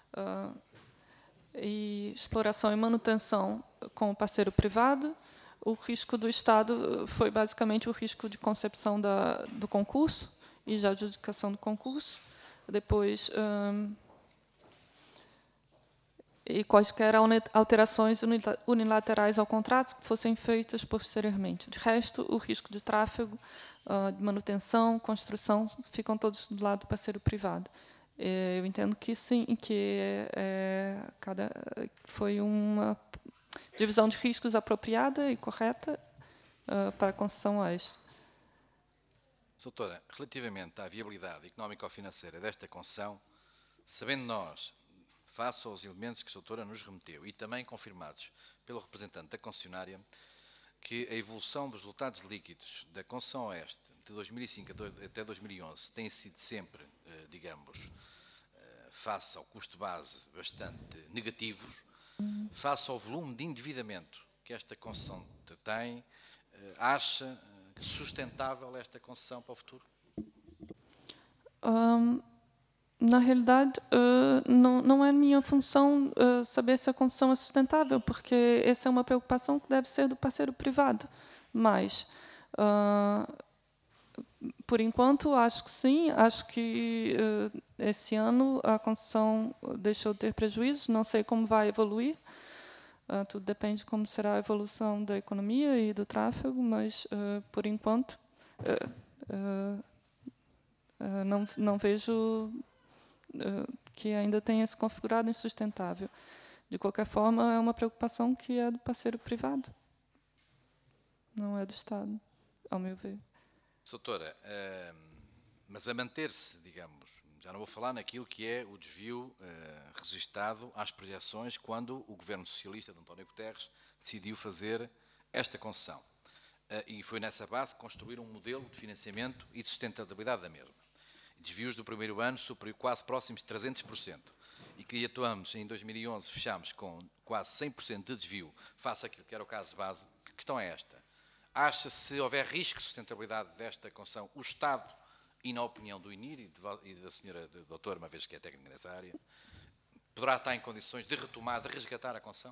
e exploração e manutenção com o parceiro privado. O risco do Estado foi basicamente o risco de concepção do concurso e de adjudicação do concurso. Depois, e quaisquer alterações unilaterais ao contrato que fossem feitas posteriormente. De resto, o risco de tráfego, de manutenção, construção, ficam todos do lado do parceiro privado. Eu entendo que sim, que foi uma divisão de riscos apropriada e correta para a concessão Oeste. Doutora, relativamente à viabilidade económico-financeira desta concessão, sabendo nós, face aos elementos que a doutora nos remeteu e também confirmados pelo representante da concessionária, que a evolução dos resultados líquidos da concessão Oeste de 2005 até 2011 tem sido sempre, digamos, face ao custo base bastante negativos, face ao volume de endividamento que esta concessão tem, acha sustentável esta concessão para o futuro? Na realidade, não é minha função saber se a concessão é sustentável, porque essa é uma preocupação que deve ser do parceiro privado. Mas, por enquanto, acho que sim. Acho que esse ano a concessão deixou de ter prejuízos. Não sei como vai evoluir. Tudo depende de como será a evolução da economia e do tráfego, mas, por enquanto, não vejo que ainda tenha se configurado insustentável. De qualquer forma, é uma preocupação que é do parceiro privado, não é do Estado, ao meu ver. Doutora, mas a manter-se, digamos, já não vou falar naquilo que é o desvio registado às projeções quando o governo socialista de António Guterres decidiu fazer esta concessão. E foi nessa base construir um modelo de financiamento e de sustentabilidade da mesma. Desvios do primeiro ano quase próximos de 300%. E que atuamos em 2011, fechámos com quase 100% de desvio face àquilo que era o caso base. A questão é esta. Acha, se houver risco de sustentabilidade desta concessão, o Estado, e na opinião do INIR e da senhora doutora, uma vez que é técnica nessa área, poderá estar em condições de retomar, de resgatar a concessão?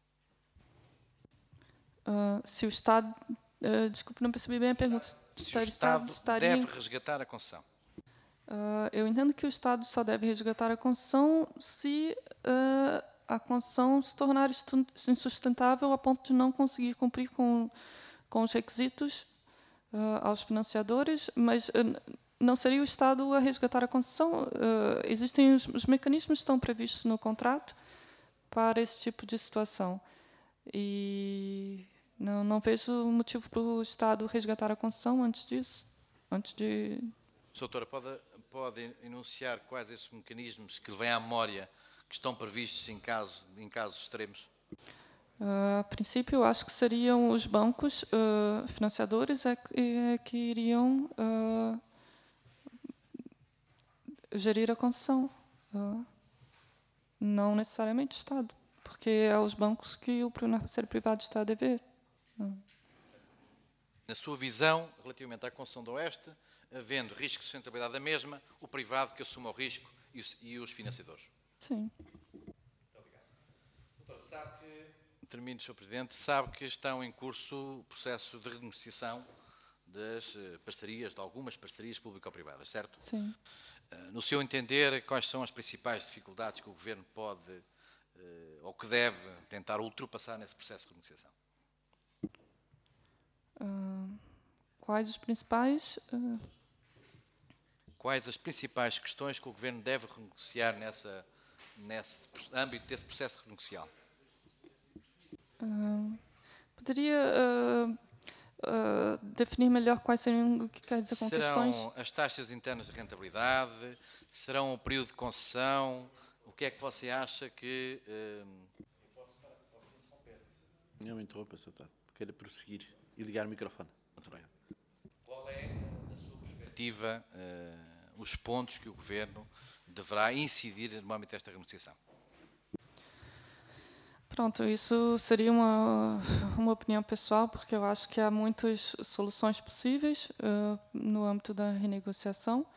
Se o Estado... desculpe, não percebi bem a pergunta. Se o Estado deve resgatar a concessão. Eu entendo que o Estado só deve resgatar a concessão se a concessão se tornar insustentável a ponto de não conseguir cumprir com os requisitos aos financiadores, mas não seria o Estado a resgatar a concessão. Existem os mecanismos que estão previstos no contrato para esse tipo de situação. E não vejo motivo para o Estado resgatar a concessão antes disso. Doutora, pode enunciar quais esses mecanismos que lhe vêm à memória que estão previstos em casos extremos? A princípio, eu acho que seriam os bancos financiadores que iriam gerir a concessão, não necessariamente o Estado, porque é os bancos que o parceiro privado está a dever. Na sua visão, relativamente à concessão do Oeste, havendo risco de sustentabilidade da mesma, o privado que assuma o risco e os financiadores? Sim. Muito obrigado. Doutor, sabe que, termino, Sr. Presidente, sabe que estão em curso o processo de renegociação das parcerias, de algumas parcerias público-privadas, certo? Sim. No seu entender, quais são as principais dificuldades que o Governo pode ou que deve tentar ultrapassar nesse processo de renegociação? Quais os principais? Quais as principais questões que o Governo deve renegociar nesse âmbito desse processo renegocial? Poderia definir melhor quais seriam o que quer dizer com questões? Serão as taxas internas de rentabilidade? Serão o período de concessão? O que é que você acha que... Não me interrompa, Sr. Deputado. Quero prosseguir e ligar o microfone. Muito bem. Qual é, na sua perspectiva, os pontos que o Governo deverá incidir no âmbito desta renegociação? Pronto, isso seria uma opinião pessoal, porque eu acho que há muitas soluções possíveis no âmbito da renegociação,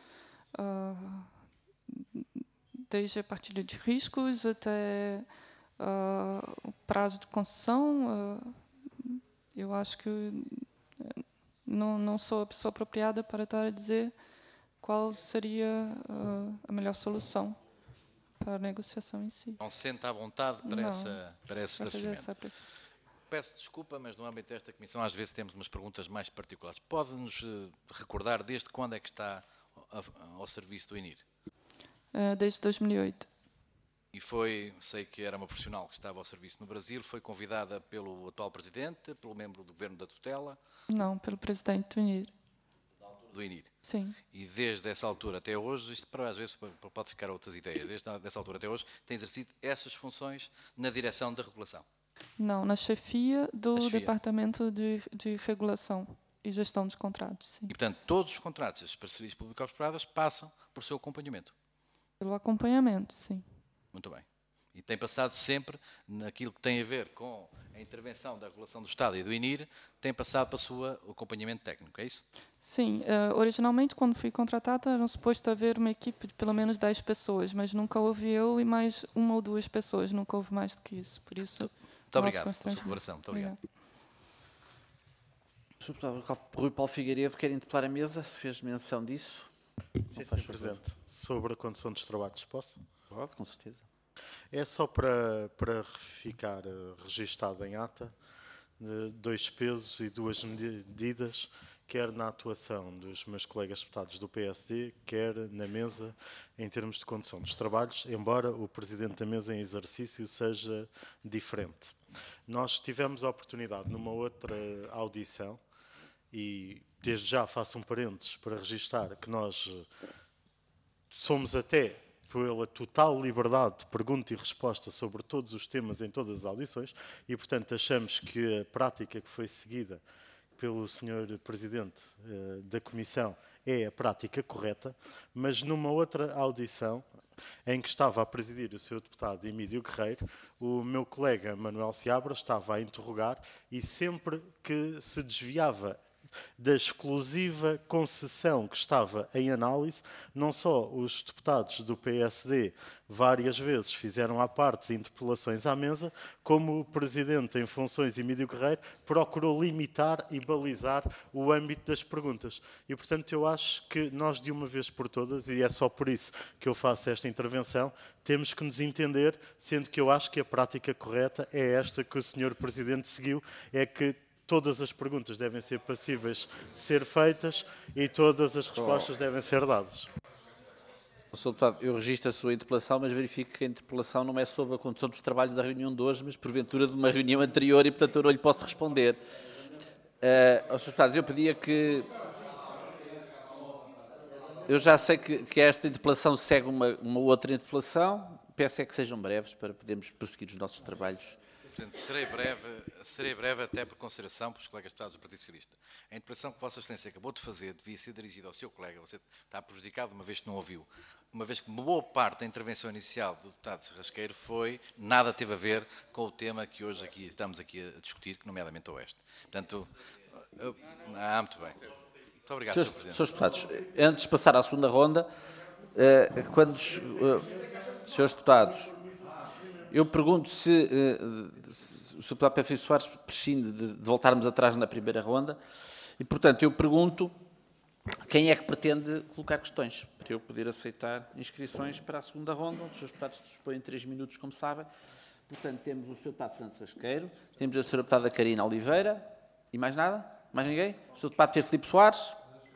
desde a partilha de riscos até o prazo de concessão. Eu acho que não sou a pessoa apropriada para estar a dizer qual seria a melhor solução para a negociação em si. Não se sente à vontade para esse esclarecimento? Peço desculpa, mas no âmbito desta comissão às vezes temos umas perguntas mais particulares. Pode-nos recordar desde quando é que está ao serviço do INIR? Desde 2008. E sei que era uma profissional que estava ao serviço no Brasil, foi convidada pelo atual Presidente, pelo membro do Governo da tutela? Não, pelo Presidente do INIR. Do INIR? Sim. E desde essa altura até hoje, isto às vezes pode ficar outras ideias, desde essa altura até hoje, tem exercido essas funções na direção da regulação? Não, na chefia do Departamento de Regulação e Gestão dos Contratos, sim. E, portanto, todos os contratos, as parcerias público-privadas, passam por seu acompanhamento? Pelo acompanhamento, sim. Muito bem. E tem passado sempre naquilo que tem a ver com a intervenção da regulação do Estado e do INIR, tem passado para o seu acompanhamento técnico, é isso? Sim. Originalmente, quando fui contratada, era suposto haver uma equipe de pelo menos 10 pessoas, mas nunca houve eu e mais uma ou duas pessoas, nunca houve mais do que isso. Por isso, muito obrigado pela sua colaboração. Muito obrigado. Sr. Deputado Rui Paulo Figueiredo quer interpelar a mesa, fez menção disso. Sim, Sr. Presidente. Sobre a condução dos trabalhos, posso? Pode, com certeza. É só para ficar registado em ata dois pesos e duas medidas, quer na atuação dos meus colegas deputados do PSD, quer na mesa em termos de condução dos trabalhos, embora o Presidente da mesa em exercício seja diferente. Nós tivemos a oportunidade numa outra audição, e desde já faço um parênteses para registar que nós somos até pela total liberdade de pergunta e resposta sobre todos os temas em todas as audições e, portanto, achamos que a prática que foi seguida pelo Sr. Presidente da Comissão é a prática correta, mas numa outra audição, em que estava a presidir o Sr. Deputado Emílio Guerreiro, o meu colega Manuel Seabra estava a interrogar e sempre que se desviava da exclusiva concessão que estava em análise, não só os deputados do PSD várias vezes fizeram à parte interpelações à mesa, como o Presidente em funções, Emílio Guerreiro, procurou limitar e balizar o âmbito das perguntas. E, portanto, eu acho que nós, de uma vez por todas, e é só por isso que eu faço esta intervenção, temos que nos entender, sendo que eu acho que a prática correta é esta que o Sr. Presidente seguiu, é que todas as perguntas devem ser passíveis de ser feitas e todas as respostas devem ser dadas. Sr. Deputado, eu registro a sua interpelação, mas verifico que a interpelação não é sobre a condução dos trabalhos da reunião de hoje, mas porventura de uma reunião anterior e, portanto, eu não lhe posso responder. Aos deputados, eu pedia que... Eu já sei que esta interpelação segue uma outra interpelação, peço é que sejam breves para podermos prosseguir os nossos trabalhos. Portanto, serei breve até por consideração pelos colegas deputados do Partido Socialista. A interpretação que Vossa Excelência acabou de fazer devia ser dirigida ao seu colega, você está prejudicado uma vez que não ouviu, uma vez que uma boa parte da intervenção inicial do deputado Serrasqueiro nada teve a ver com o tema que hoje estamos aqui a discutir, que nomeadamente é o Oeste. Portanto, muito bem. Muito obrigado, Sr. Presidente. Srs. deputados, antes de passar à segunda ronda, quando os senhores deputados, eu pergunto se o Sr. Deputado Pedro Soares prescinde de voltarmos atrás na primeira ronda e, portanto, eu pergunto quem é que pretende colocar questões para eu poder aceitar inscrições para a segunda ronda, onde os senhores deputados dispõem 3 minutos, como sabem. Portanto, temos o Sr. Deputado Fernando Serrasqueiro, temos a Sra. Deputada Carina Oliveira e mais nada? Mais ninguém? O Sr. Deputado Pedro Filipe Soares?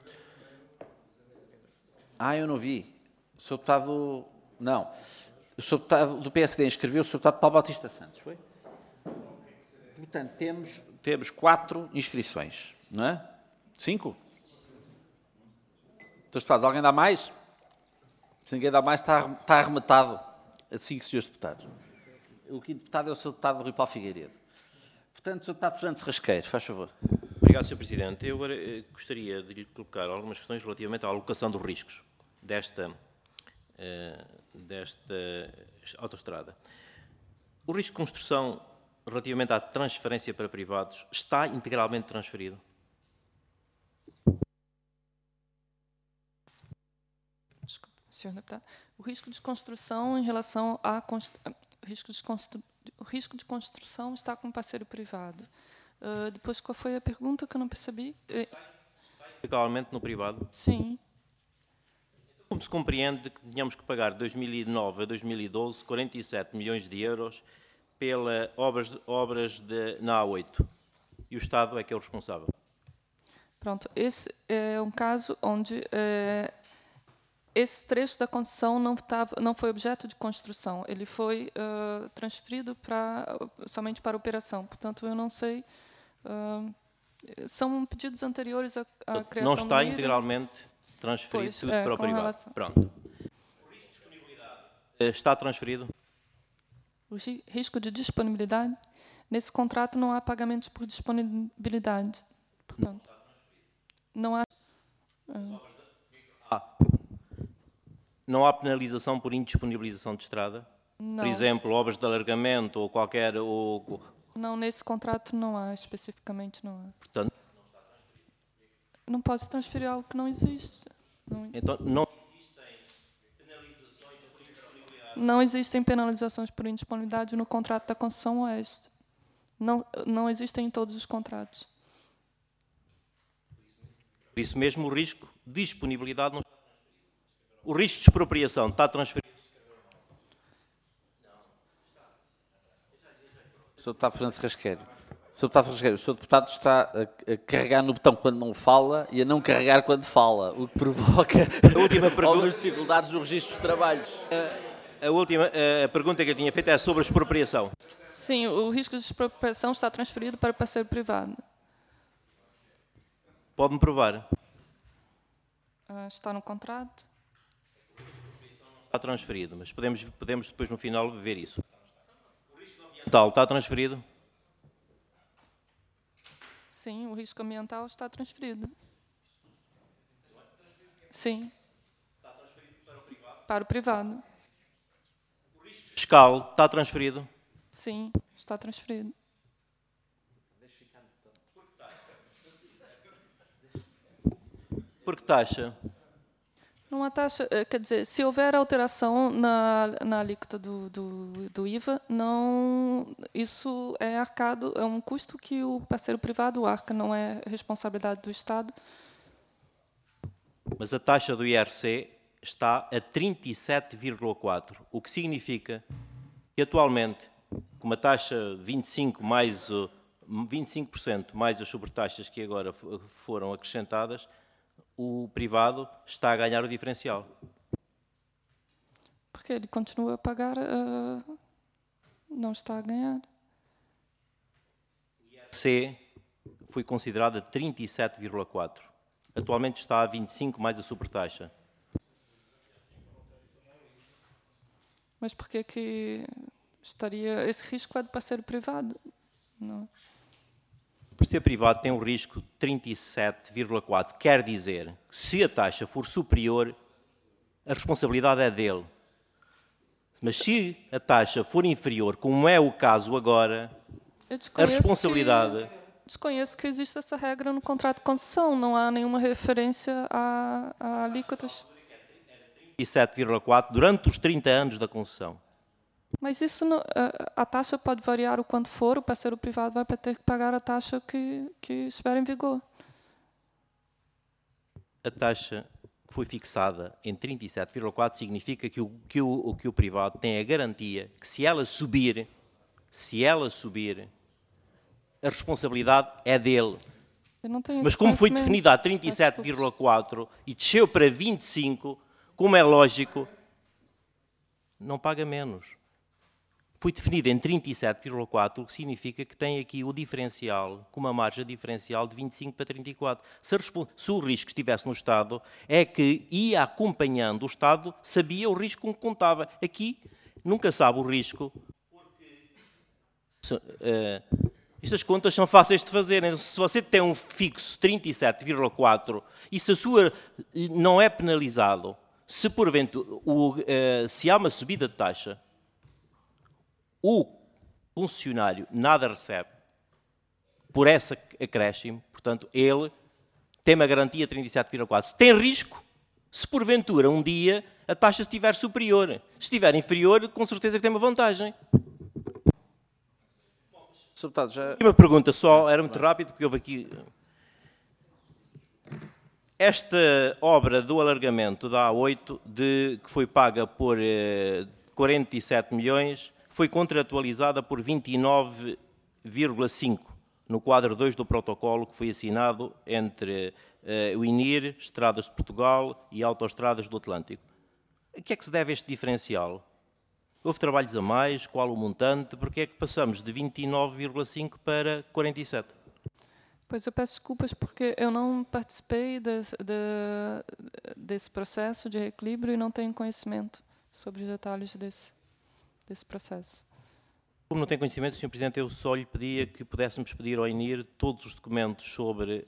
Eu não vi. O Sr. Deputado... Não. O Sr. Deputado do PSD inscreveu o Sr. Deputado Paulo Bautista Santos, foi? Portanto, temos 4 inscrições, não é? 5? Então, deputados, alguém dá mais? Se ninguém dá mais, está arrematado a 5 senhores deputados. O quinto deputado é o Sr. Deputado Rui Paulo Figueiredo. Portanto, Sr. Deputado Fernando Serrasqueiro, faz favor. Obrigado, Sr. Presidente. Eu agora gostaria de lhe colocar algumas questões relativamente à alocação dos riscos desta autoestrada. O risco de construção relativamente à transferência para privados está integralmente transferido? Desculpe, Sr. Deputado. O risco de construção em relação a... O risco de construção está com parceiro privado. Depois, qual foi a pergunta que eu não percebi? Está integralmente no privado? Sim. Como se compreende que tínhamos que pagar de 2009 a 2012 47 milhões de euros pelas obras na A8 e o Estado é que é o responsável? Pronto, esse é um caso onde esse trecho da construção não foi objeto de construção, ele foi transferido somente para operação. Portanto, eu não sei, são pedidos anteriores à criação. Não está integralmente transferido tudo para o privado. Relação. Pronto. O risco de disponibilidade está transferido? O risco de disponibilidade? Nesse contrato não há pagamentos por disponibilidade. Portanto, não há... Não há penalização por indisponibilização de estrada? Não. Por exemplo, obras de alargamento ou qualquer... Não, nesse contrato não há, especificamente não há. Portanto, não pode transferir algo que não existe. Então, não existem penalizações por indisponibilidade? Não existem penalizações por indisponibilidade no contrato da Concessão Oeste. Não existem em todos os contratos. Por isso mesmo, o risco de disponibilidade não está transferido. O risco de expropriação está transferido? Sr. Deputado Fernando Serrasqueiro. Sr. Deputado Rasgueiro, o Sr. Deputado está a carregar no botão quando não fala e a não carregar quando fala, o que provoca A última pergunta, algumas dificuldades no registro dos trabalhos. a pergunta que eu tinha feito é sobre a expropriação. Sim, o risco de expropriação está transferido para o parceiro privado. Pode-me provar? Está no contrato. Está transferido, mas podemos depois no final ver isso. O risco ambiental está transferido? Sim, o risco ambiental está transferido. Sim. Está transferido para o privado? Para o privado. O risco fiscal está transferido? Sim, está transferido. Por que taxa? Numa taxa, quer dizer, se houver alteração na alíquota do IVA, não, isso é arcado, é um custo que o parceiro privado arca, não é responsabilidade do Estado. Mas a taxa do IRC está a 37,4, o que significa que atualmente, com uma taxa 25% mais as sobretaxas que agora foram acrescentadas, o privado está a ganhar o diferencial. Porque ele continua a pagar, não está a ganhar. O IRC foi considerado a 37,4. Atualmente está a 25% mais a sobretaxa. Mas por que estaria... Esse risco é do parceiro privado? Não. O parceiro privado tem um risco de 37,4. Quer dizer que se a taxa for superior, a responsabilidade é dele. Mas se a taxa for inferior, como é o caso agora, a responsabilidade... Desconheço que existe essa regra no contrato de concessão. Não há nenhuma referência a alíquotas. 37,4 durante os 30 anos da concessão. Mas isso a taxa pode variar o quanto for, o parceiro privado vai ter que pagar a taxa que estiver em vigor. A taxa que foi fixada em 37,4 significa que o privado tem a garantia que se ela subir, a responsabilidade é dele. Mas como foi definida a 37,4 e desceu para 25, como é lógico, não paga menos. Foi definida em 37,4, o que significa que tem aqui o diferencial, com uma margem diferencial de 25 para 34. Se o risco estivesse no Estado, é que ia acompanhando o Estado, sabia o risco com que contava. Aqui, nunca sabe o risco, porque estas contas são fáceis de fazer. Se você tem um fixo 37,4 e se a sua não é penalizado, se porventura se há uma subida de taxa, o funcionário nada recebe por essa acréscimo, portanto, ele tem uma garantia de 37,4. Tem risco se porventura um dia a taxa estiver superior. Se estiver inferior, com certeza que tem uma vantagem. Sr. Deputado, já... Uma pergunta só, era muito rápido, porque houve aqui... Esta obra do alargamento da A8, que foi paga por 47 milhões, foi contratualizada por 29,5 no quadro 2 do protocolo que foi assinado entre o INIR, Estradas de Portugal e Autoestradas do Atlântico. A que é que se deve este diferencial? Houve trabalhos a mais? Qual o montante? Porque é que passamos de 29,5 para 47? Pois eu peço desculpas porque eu não participei desse processo de reequilíbrio e não tenho conhecimento sobre os detalhes desse processo. Como não tem conhecimento, Sr. Presidente, eu só lhe pedia que pudéssemos pedir ao INIR todos os documentos sobre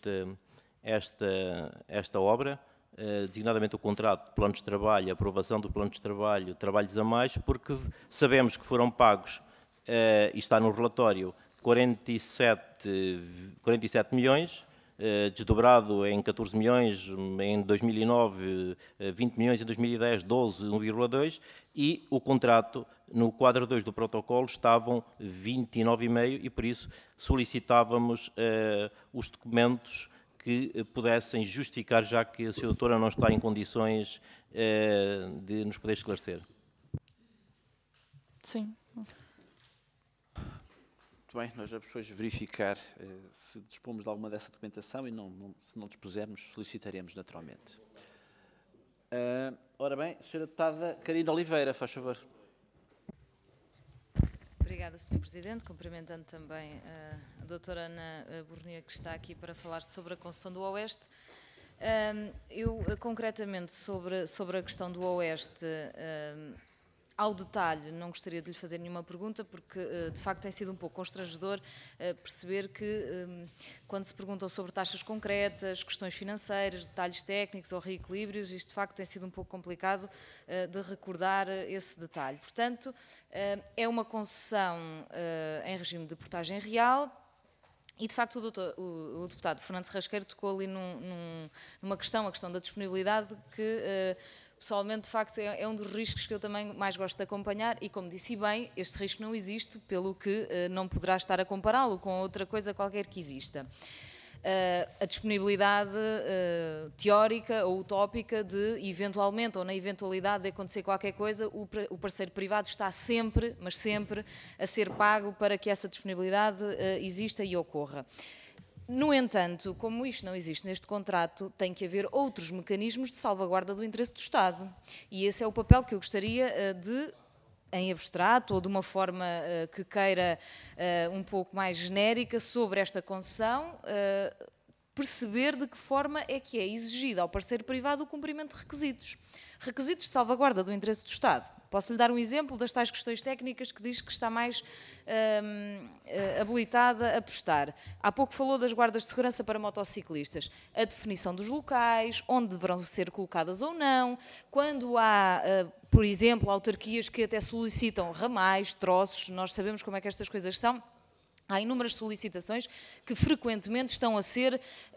esta obra, designadamente o contrato de planos de trabalho, a aprovação dos planos de trabalho, trabalhos a mais, porque sabemos que foram pagos, e está no relatório, 47 milhões, desdobrado em 14 milhões em 2009, 20 milhões em 2010, 12, 1,2, e o contrato no quadro 2 do protocolo estavam 29,5 e por isso solicitávamos os documentos que pudessem justificar, já que a Sra. Doutora não está em condições de nos poder esclarecer. Sim. Muito bem, nós vamos depois verificar se dispomos de alguma dessa documentação e se não dispusermos, solicitaremos naturalmente. Ora bem, Sra. Deputada Carina Oliveira, faz favor. Obrigada, Sr. Presidente. Cumprimentando também a doutora Ana Burnia, que está aqui para falar sobre a concessão do Oeste. Eu, concretamente, sobre a questão do Oeste, ao detalhe, não gostaria de lhe fazer nenhuma pergunta, porque, de facto, tem sido um pouco constrangedor perceber que, quando se perguntam sobre taxas concretas, questões financeiras, detalhes técnicos ou reequilíbrios, isto, de facto, tem sido um pouco complicado de recordar esse detalhe. Portanto, é uma concessão em regime de portagem real. E, de facto, o deputado Fernando Rasqueiro tocou ali numa questão, a questão da disponibilidade, que, pessoalmente, de facto, é um dos riscos que eu também mais gosto de acompanhar e, como disse bem, este risco não existe, pelo que não poderá estar a compará-lo com outra coisa qualquer que exista. A disponibilidade teórica ou utópica de, eventualmente, ou na eventualidade de acontecer qualquer coisa, o parceiro privado está sempre, mas sempre, a ser pago para que essa disponibilidade exista e ocorra. No entanto, como isto não existe neste contrato, tem que haver outros mecanismos de salvaguarda do interesse do Estado. E esse é o papel que eu gostaria de, em abstrato ou de uma forma que queira um pouco mais genérica sobre esta concessão, perceber de que forma é que é exigido ao parceiro privado o cumprimento de requisitos. Requisitos de salvaguarda do interesse do Estado. Posso-lhe dar um exemplo das tais questões técnicas que diz que está mais habilitada a prestar. Há pouco falou das guardas de segurança para motociclistas. A definição dos locais, onde deverão ser colocadas ou não, quando há, por exemplo, autarquias que até solicitam ramais, troços, nós sabemos como é que estas coisas são. Há inúmeras solicitações que frequentemente estão a ser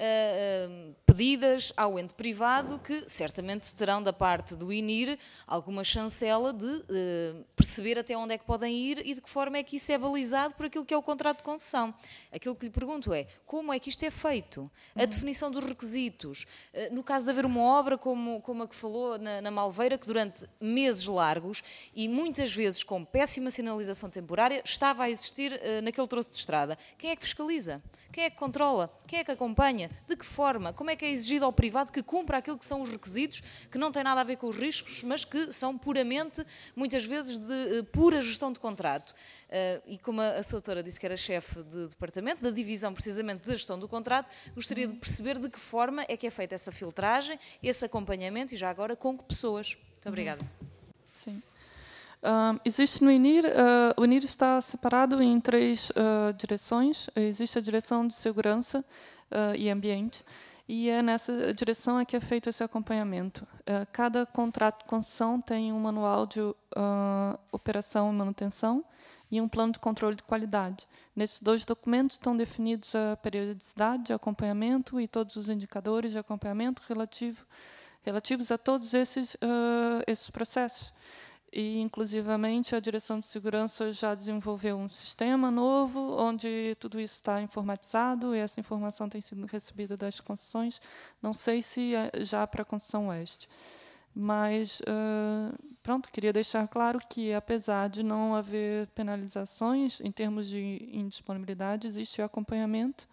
pedidas ao ente privado, que certamente terão da parte do INIR alguma chancela de perceber até onde é que podem ir e de que forma é que isso é balizado por aquilo que é o contrato de concessão. Aquilo que lhe pergunto é, como é que isto é feito? A definição dos requisitos. No caso de haver uma obra como a que falou na Malveira, que durante meses largos e muitas vezes com péssima sinalização temporária, estava a existir naquele troço de estrada. Quem é que fiscaliza? Quem é que controla? Quem é que acompanha? De que forma? Como é que é exigido ao privado que cumpra aquilo que são os requisitos, que não tem nada a ver com os riscos, mas que são puramente, muitas vezes, de pura gestão de contrato? E como a sua doutora disse que era chefe de departamento, da divisão precisamente da gestão do contrato, gostaria de perceber de que forma é que é feita essa filtragem, esse acompanhamento e já agora com que pessoas. Muito obrigada. Sim. Existe no INIR, o INIR está separado em três direções. Existe a direção de segurança e ambiente, e é nessa direção que é feito esse acompanhamento. Cada contrato de concessão tem um manual de operação e manutenção e um plano de controle de qualidade. Nesses dois documentos estão definidos a periodicidade de acompanhamento e todos os indicadores de acompanhamento relativos a todos esses processos. E, inclusivamente, a Direção de Segurança já desenvolveu um sistema novo, onde tudo isso está informatizado, e essa informação tem sido recebida das concessões, não sei se já para a concessão Oeste. Mas, pronto, queria deixar claro que, apesar de não haver penalizações, em termos de indisponibilidade, existe o acompanhamento,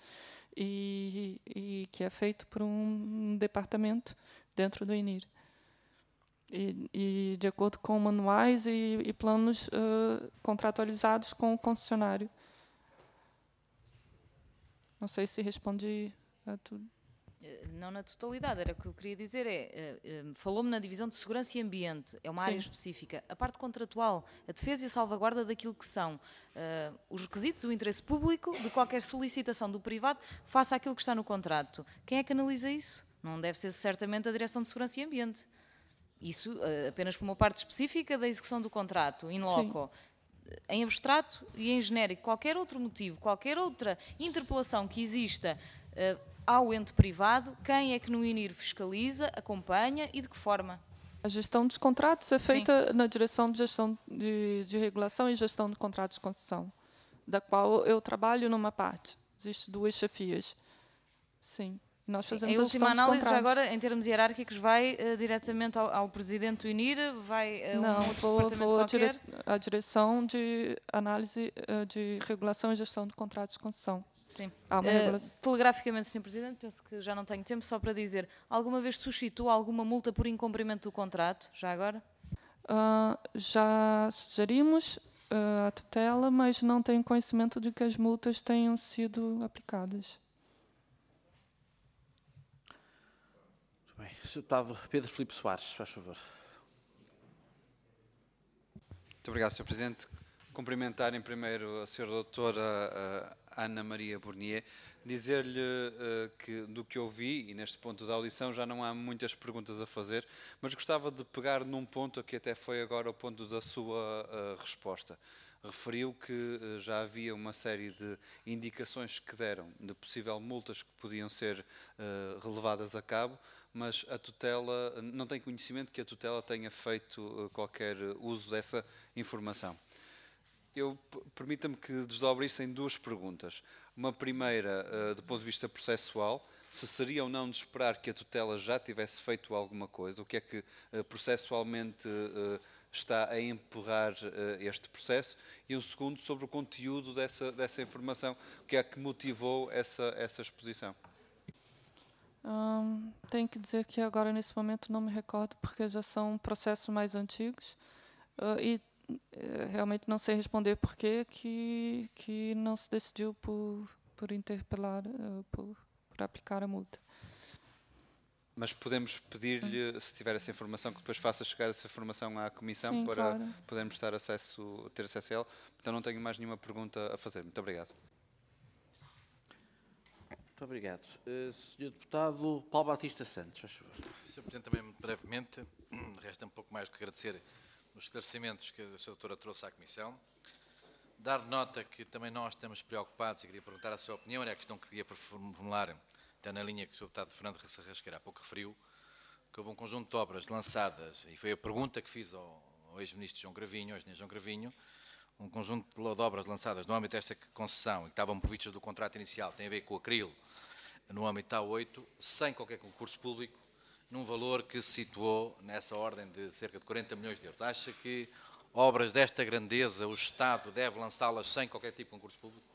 e que é feito por um departamento dentro do INIR. E de acordo com manuais e planos contratualizados com o concessionário. Não sei se respondi a tudo. Não na totalidade, era o que eu queria dizer, falou-me na divisão de segurança e ambiente, é uma área específica. A parte contratual, a defesa e a salvaguarda daquilo que são os requisitos, o interesse público de qualquer solicitação do privado face àquilo que está no contrato. Quem é que analisa isso? Não deve ser certamente a Direção de Segurança e Ambiente. Isso apenas por uma parte específica da execução do contrato, in loco. Em abstrato e em genérico, qualquer outro motivo, qualquer outra interpelação que exista ao ente privado, quem é que no INIR fiscaliza, acompanha e de que forma? A gestão dos contratos é feita na Direção de Gestão de Regulação e Gestão de Contratos de Concessão, da qual eu trabalho numa parte. Existem duas chefias. Sim. Nós fazemos em a última gestão dos análise, já contratos. agora, em termos hierárquicos, vai diretamente ao Presidente do INIR? Vai a Não, um outro vou departamento qualquer? à direção de análise de regulação e gestão de contratos de concessão. Sim. Há uma regulação. Telegraficamente, Sr. Presidente, penso que já não tenho tempo, só para dizer, alguma vez suscitou alguma multa por incumprimento do contrato, já agora? Já sugerimos a tutela, mas não tenho conhecimento de que as multas tenham sido aplicadas. Muito bem. Sr. Deputado Pedro Filipe Soares, faz favor. Muito obrigado, Sr. Presidente. Cumprimentar em primeiro a Sra. Doutora Ana Maria Bournier, dizer-lhe que do que ouvi, e neste ponto da audição já não há muitas perguntas a fazer, mas gostava de pegar num ponto que até foi agora o ponto da sua resposta. Referiu que já havia uma série de indicações que deram de possível multas que podiam ser relevadas a cabo, mas a tutela não tem conhecimento que a tutela tenha feito qualquer uso dessa informação. Permita-me que desdobre isso em duas perguntas. Uma primeira, do ponto de vista processual, se seria ou não de esperar que a tutela já tivesse feito alguma coisa, o que é que processualmente está a empurrar este processo, e um segundo sobre o conteúdo dessa informação, o que é que motivou essa exposição? Tenho que dizer que agora, nesse momento, não me recordo, porque já são processos mais antigos, e realmente não sei responder por que não se decidiu por interpelar, por aplicar a multa. Mas podemos pedir-lhe, se tiver essa informação, que depois faça chegar essa informação à Comissão. Sim, para claro. podermos ter acesso a ela. Então não tenho mais nenhuma pergunta a fazer. Muito obrigado. Muito obrigado. Sr. Deputado Paulo Batista Santos, faz favor. Sr. Presidente, também muito brevemente, resta um pouco mais do que agradecer os esclarecimentos que a Sra. Doutora trouxe à Comissão. Dar nota que também nós estamos preocupados, e queria perguntar a sua opinião, era a questão que queria formular, até na linha que o Sr. Deputado Fernando Rasqueira há pouco referiu, que houve um conjunto de obras lançadas, e foi a pergunta que fiz ao ex-ministro João Gravinho, ao engenheiro João Gravinho, um conjunto de obras lançadas no âmbito desta concessão e que estavam previstas do contrato inicial, tem a ver com o Acril, no âmbito da A8, sem qualquer concurso público, num valor que se situou nessa ordem de cerca de 40 milhões de euros. Acha que obras desta grandeza o Estado deve lançá-las sem qualquer tipo de concurso público?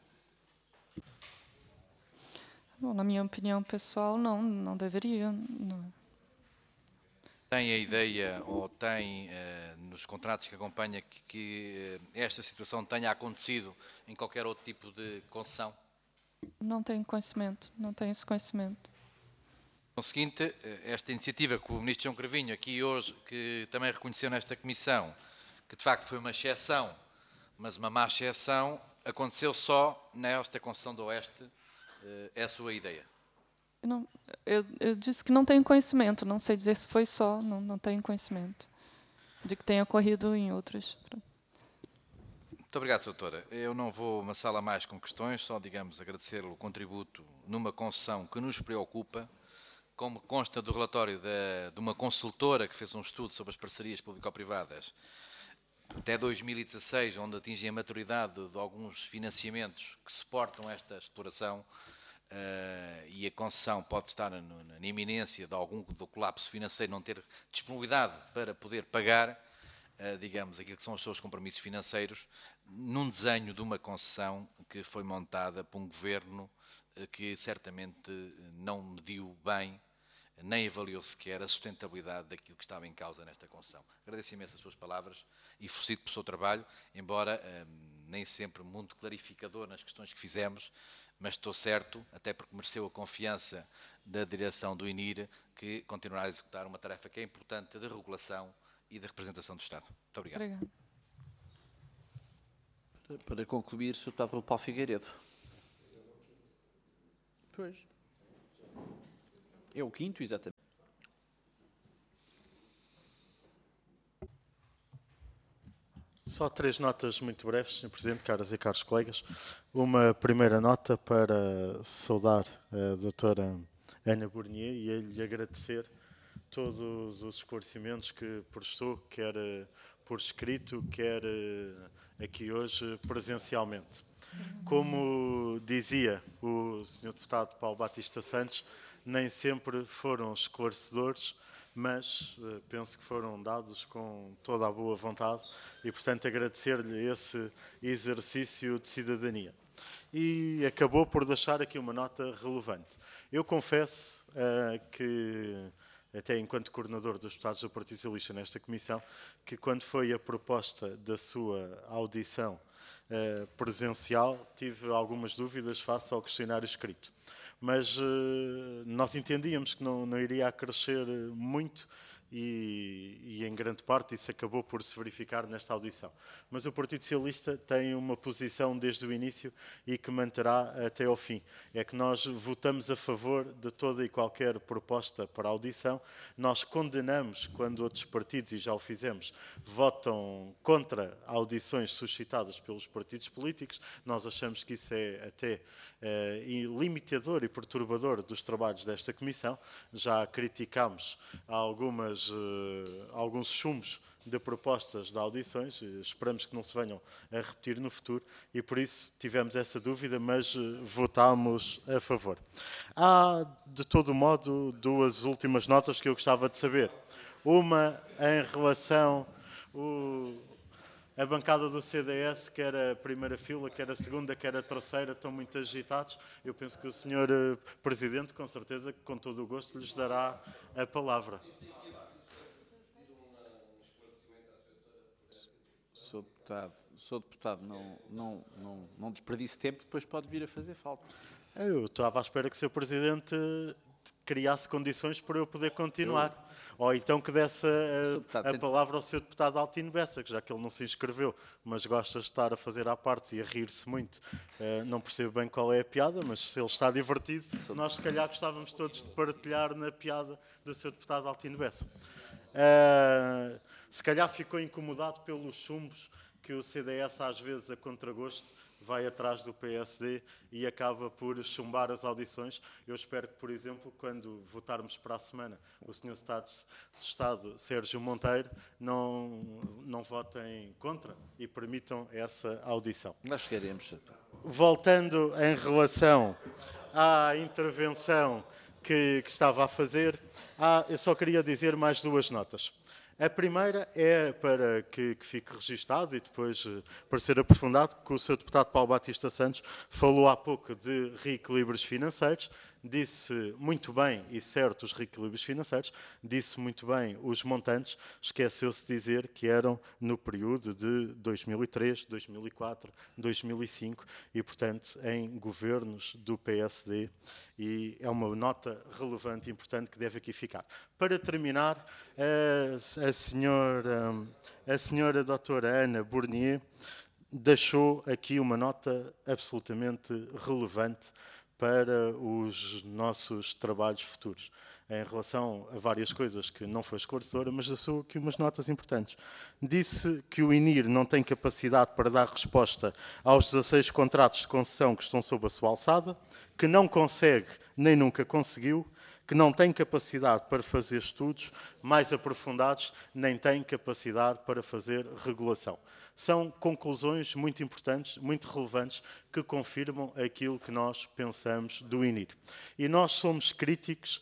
Bom, na minha opinião pessoal, não deveria. Não. Tem a ideia, ou tem nos contratos que acompanha, que esta situação tenha acontecido em qualquer outro tipo de concessão? Não tenho conhecimento, não tenho esse conhecimento. O seguinte, esta iniciativa que o ministro João Gravinho aqui hoje, que também reconheceu nesta comissão, que de facto foi uma exceção, mas uma má exceção, aconteceu só nesta concessão do Oeste, é a sua ideia? Eu disse que não tenho conhecimento, não sei dizer se foi só, não tenho conhecimento de que tenha ocorrido em outras. Muito obrigado, doutora. Eu não vou amassá-la mais com questões, só, digamos, agradecer o contributo numa concessão que nos preocupa, como consta do relatório de uma consultora que fez um estudo sobre as parcerias público-privadas até 2016, onde atingem a maturidade de alguns financiamentos que suportam esta exploração, e a concessão pode estar na iminência de algum do colapso financeiro, não ter disponibilidade para poder pagar, digamos, aquilo que são os seus compromissos financeiros, num desenho de uma concessão que foi montada por um governo que certamente não mediu bem, nem avaliou sequer a sustentabilidade daquilo que estava em causa nesta concessão. Agradeço imenso as suas palavras e felicito pelo seu trabalho, embora nem sempre muito clarificador nas questões que fizemos, mas estou certo, até porque mereceu a confiança da direção do INIR, que continuará a executar uma tarefa que é importante de regulação e de representação do Estado. Muito obrigado. Obrigada. Para concluir, Sr. Deputado Paulo Figueiredo. Pois. É o quinto, exatamente. Só 3 notas muito breves, Sr. Presidente, caras e caros colegas. Uma primeira nota para saudar a doutora Ana Bournier e lhe agradecer todos os esclarecimentos que prestou, quer por escrito, quer aqui hoje presencialmente. Como dizia o Sr. Deputado Paulo Batista Santos, nem sempre foram esclarecedores, mas penso que foram dados com toda a boa vontade e, portanto, agradecer-lhe esse exercício de cidadania. E acabou por deixar aqui uma nota relevante. Eu confesso que, até enquanto coordenador dos deputados do Partido Socialista nesta comissão, que quando foi a proposta da sua audição presencial, tive algumas dúvidas face ao questionário escrito. Mas nós entendíamos que não iria acrescer muito e em grande parte isso acabou por se verificar nesta audição. Mas o Partido Socialista tem uma posição desde o início e que manterá até ao fim. É que nós votamos a favor de toda e qualquer proposta para audição. Nós condenamos quando outros partidos, e já o fizemos, votam contra audições suscitadas pelos partidos políticos. Nós achamos que isso é até limitador e perturbador dos trabalhos desta Comissão. Já criticámos alguns chumos de propostas de audições, esperamos que não se venham a repetir no futuro e por isso tivemos essa dúvida, mas votámos a favor. Há, de todo modo, duas últimas notas que eu gostava de saber. Uma em relação a bancada do CDS, quer a primeira fila, quer a segunda, quer a terceira, estão muito agitados. Eu penso que o Sr. Presidente, com certeza, com todo o gosto, lhes dará a palavra. Sr. Deputado, não desperdice tempo, depois pode vir a fazer falta. Eu estava à espera que o Sr. Presidente criasse condições para eu poder continuar. Ou então que desse a palavra ao Sr. Deputado Altino Bessa, que já que ele não se inscreveu, mas gosta de estar a fazer à parte e a rir-se muito. Não percebo bem qual é a piada, mas se ele está divertido, nós se calhar gostávamos todos de partilhar na piada do Sr. Deputado Altino Bessa. Se calhar ficou incomodado pelos chumbos que o CDS, às vezes, a contragosto, vai atrás do PSD e acaba por chumbar as audições. Eu espero que, por exemplo, quando votarmos para a semana o Sr. de Estado Sérgio Monteiro, não votem contra e permitam essa audição. Nós chegaremos. Voltando em relação à intervenção que estava a fazer, eu só queria dizer mais duas notas. A primeira é para que fique registado e depois para ser aprofundado que o Sr. Deputado Paulo Batista Santos falou há pouco de reequilíbrios financeiros, disse muito bem, e certo, os reequilíbrios financeiros, disse muito bem os montantes, esqueceu-se de dizer que eram no período de 2003, 2004, 2005 e, portanto, em governos do PSD e é uma nota relevante e importante que deve aqui ficar. Para terminar, a senhora doutora Ana Bournier deixou aqui uma nota absolutamente relevante para os nossos trabalhos futuros, em relação a várias coisas que não foi esclarecedora, mas deixou aqui umas notas importantes. Disse que o INIR não tem capacidade para dar resposta aos 16 contratos de concessão que estão sob a sua alçada, que não consegue nem nunca conseguiu, que não tem capacidade para fazer estudos mais aprofundados, nem tem capacidade para fazer regulação. São conclusões muito importantes, muito relevantes, que confirmam aquilo que nós pensamos do INIR. E nós somos críticos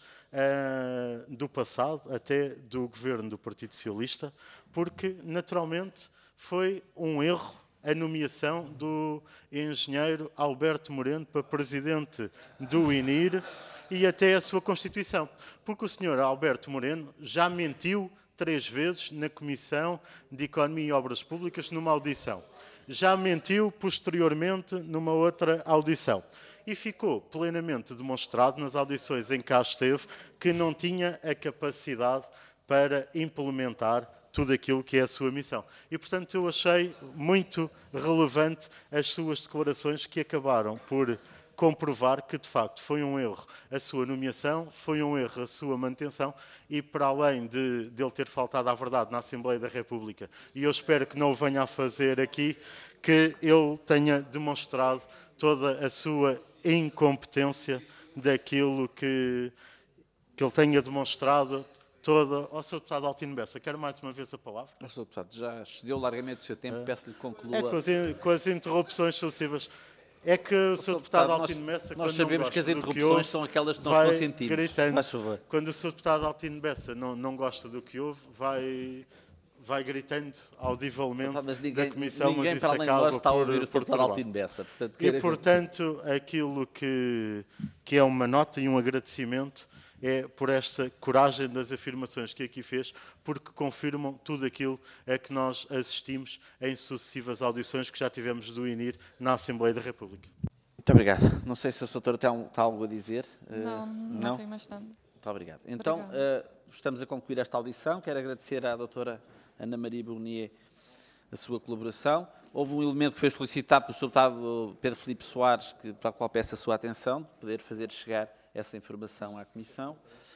do passado, até do governo do Partido Socialista, porque, naturalmente, foi um erro a nomeação do engenheiro Alberto Moreno para presidente do INIR e até a sua constituição. Porque o senhor Alberto Moreno já mentiu 3 vezes na Comissão de Economia e Obras Públicas numa audição. Já mentiu posteriormente numa outra audição. E ficou plenamente demonstrado nas audições em que cá esteve que não tinha a capacidade para implementar tudo aquilo que é a sua missão. E, portanto, eu achei muito relevante as suas declarações que acabaram por comprovar que, de facto, foi um erro a sua nomeação, foi um erro a sua manutenção e, para além de ele ter faltado à verdade na Assembleia da República, e eu espero que não o venha a fazer aqui, que ele tenha demonstrado toda a sua incompetência daquilo que ele tenha demonstrado toda... Ó, Sr. Deputado Altino Bessa, quero mais uma vez a palavra. Sr. Deputado, já excedeu largamente o seu tempo, peço-lhe que conclua. Com as interrupções sucessivas. É que o Sr. Deputado nós- Altino Bessa, nós quando não sabemos que as gosta do interrupções ouve, são aquelas que nós vai consentimos. gritando. Faz favor. Quando o Sr. Deputado Altino Bessa não gosta do que ouve, vai gritando audivelmente Mas da Comissão, ninguém mas para isso além de nós acaba está a ouvir o por Sr. Deputado perturbar. Altino Bessa. Portanto, E, portanto, aquilo que é uma nota e um agradecimento é por esta coragem das afirmações que aqui fez, porque confirmam tudo aquilo a que nós assistimos em sucessivas audições que já tivemos do INIR na Assembleia da República. Muito obrigado. Não sei se a doutora tem algo a dizer. Não tenho mais nada. Muito obrigado. Então, estamos a concluir esta audição. Quero agradecer à doutora Ana Maria Bournier a sua colaboração. Houve um elemento que foi solicitado pelo Sr. Deputado Pedro Filipe Soares, para o qual peço a sua atenção, de poder fazer chegar essa informação à Comissão.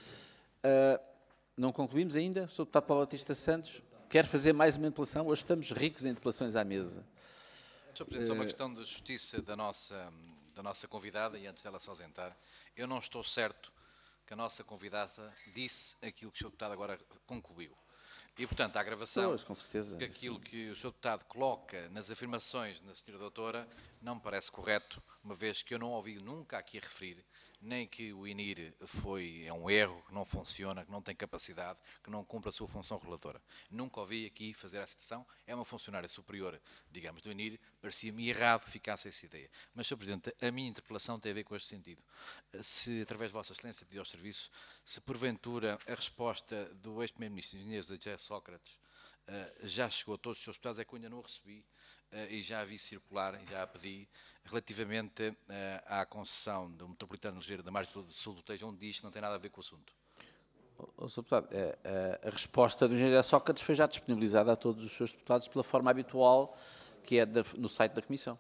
Não concluímos ainda. O Sr. Deputado Paulo Batista Santos quer fazer mais uma interpelação. Hoje estamos ricos em interpelações à mesa. Sr. Presidente, só uma questão de justiça da nossa convidada, e antes dela se ausentar, eu não estou certo que a nossa convidada disse aquilo que o Sr. Deputado agora concluiu. E, portanto, a gravação, Pois, com certeza, que aquilo que o Sr. Deputado coloca nas afirmações da Sra. Doutora não me parece correto, uma vez que eu não ouvi nunca aqui referir, nem que o INIR é um erro, que não funciona, que não tem capacidade, que não cumpre a sua função relatora. Nunca ouvi aqui fazer essa citação. É uma funcionária superior, digamos, do INIR. Parecia-me errado que ficasse essa ideia. Mas, Sr. Presidente, a minha interpelação tem a ver com este sentido. Se, através de Vossa Excelência, pedir ao Serviço, se porventura a resposta do ex-primeiro-ministro engenheiro José Sócrates já chegou a todos os seus deputados, é que eu ainda não a recebi e já a vi circular, e já a pedi, relativamente à concessão do metropolitano ligeiro da margem sul do Tejo, onde diz que não tem nada a ver com o assunto. Sr. Deputado, a resposta do engenheiro Sócrates foi já disponibilizada a todos os seus deputados pela forma habitual, que é no site da Comissão.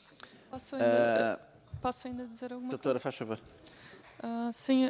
Posso ainda dizer alguma Doutora, coisa? faz favor. Sim,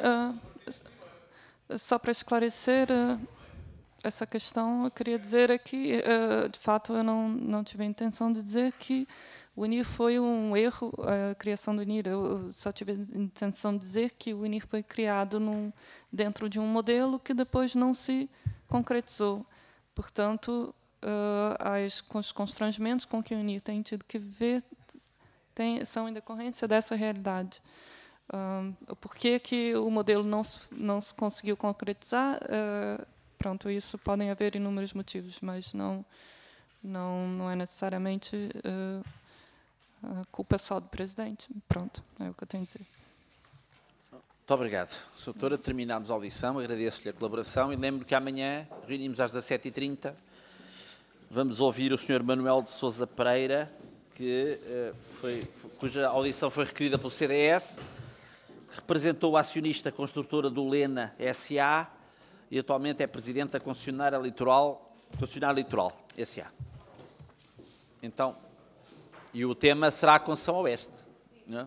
só para esclarecer essa questão, eu queria dizer aqui, de fato, eu não tive a intenção de dizer que o INIR foi um erro, a criação do INIR. Eu só tive a intenção de dizer que o INIR foi criado dentro de um modelo que depois não se concretizou. Portanto, os constrangimentos com que o INIR tem tido que viver são em decorrência dessa realidade. Por que o modelo não se conseguiu concretizar? Pronto, isso podem haver inúmeros motivos, mas não é necessariamente culpa só do presidente. Pronto, é o que eu tenho a dizer. Muito obrigado. Sra. Doutora, terminamos a audição, agradeço-lhe a colaboração e lembro que amanhã reunimos às 17h30. Vamos ouvir o Sr. Manuel de Sousa Pereira, cuja audição foi requerida pelo CDS, representou a acionista construtora do Lena S.A. e atualmente é presidente da concessionária Litoral S.A. Então, e o tema será a concessão Oeste. Não é?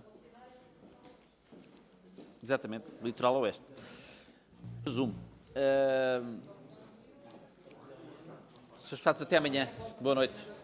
Exatamente, Litoral Oeste. Resumo. Srs. Deputados, até amanhã. Boa noite.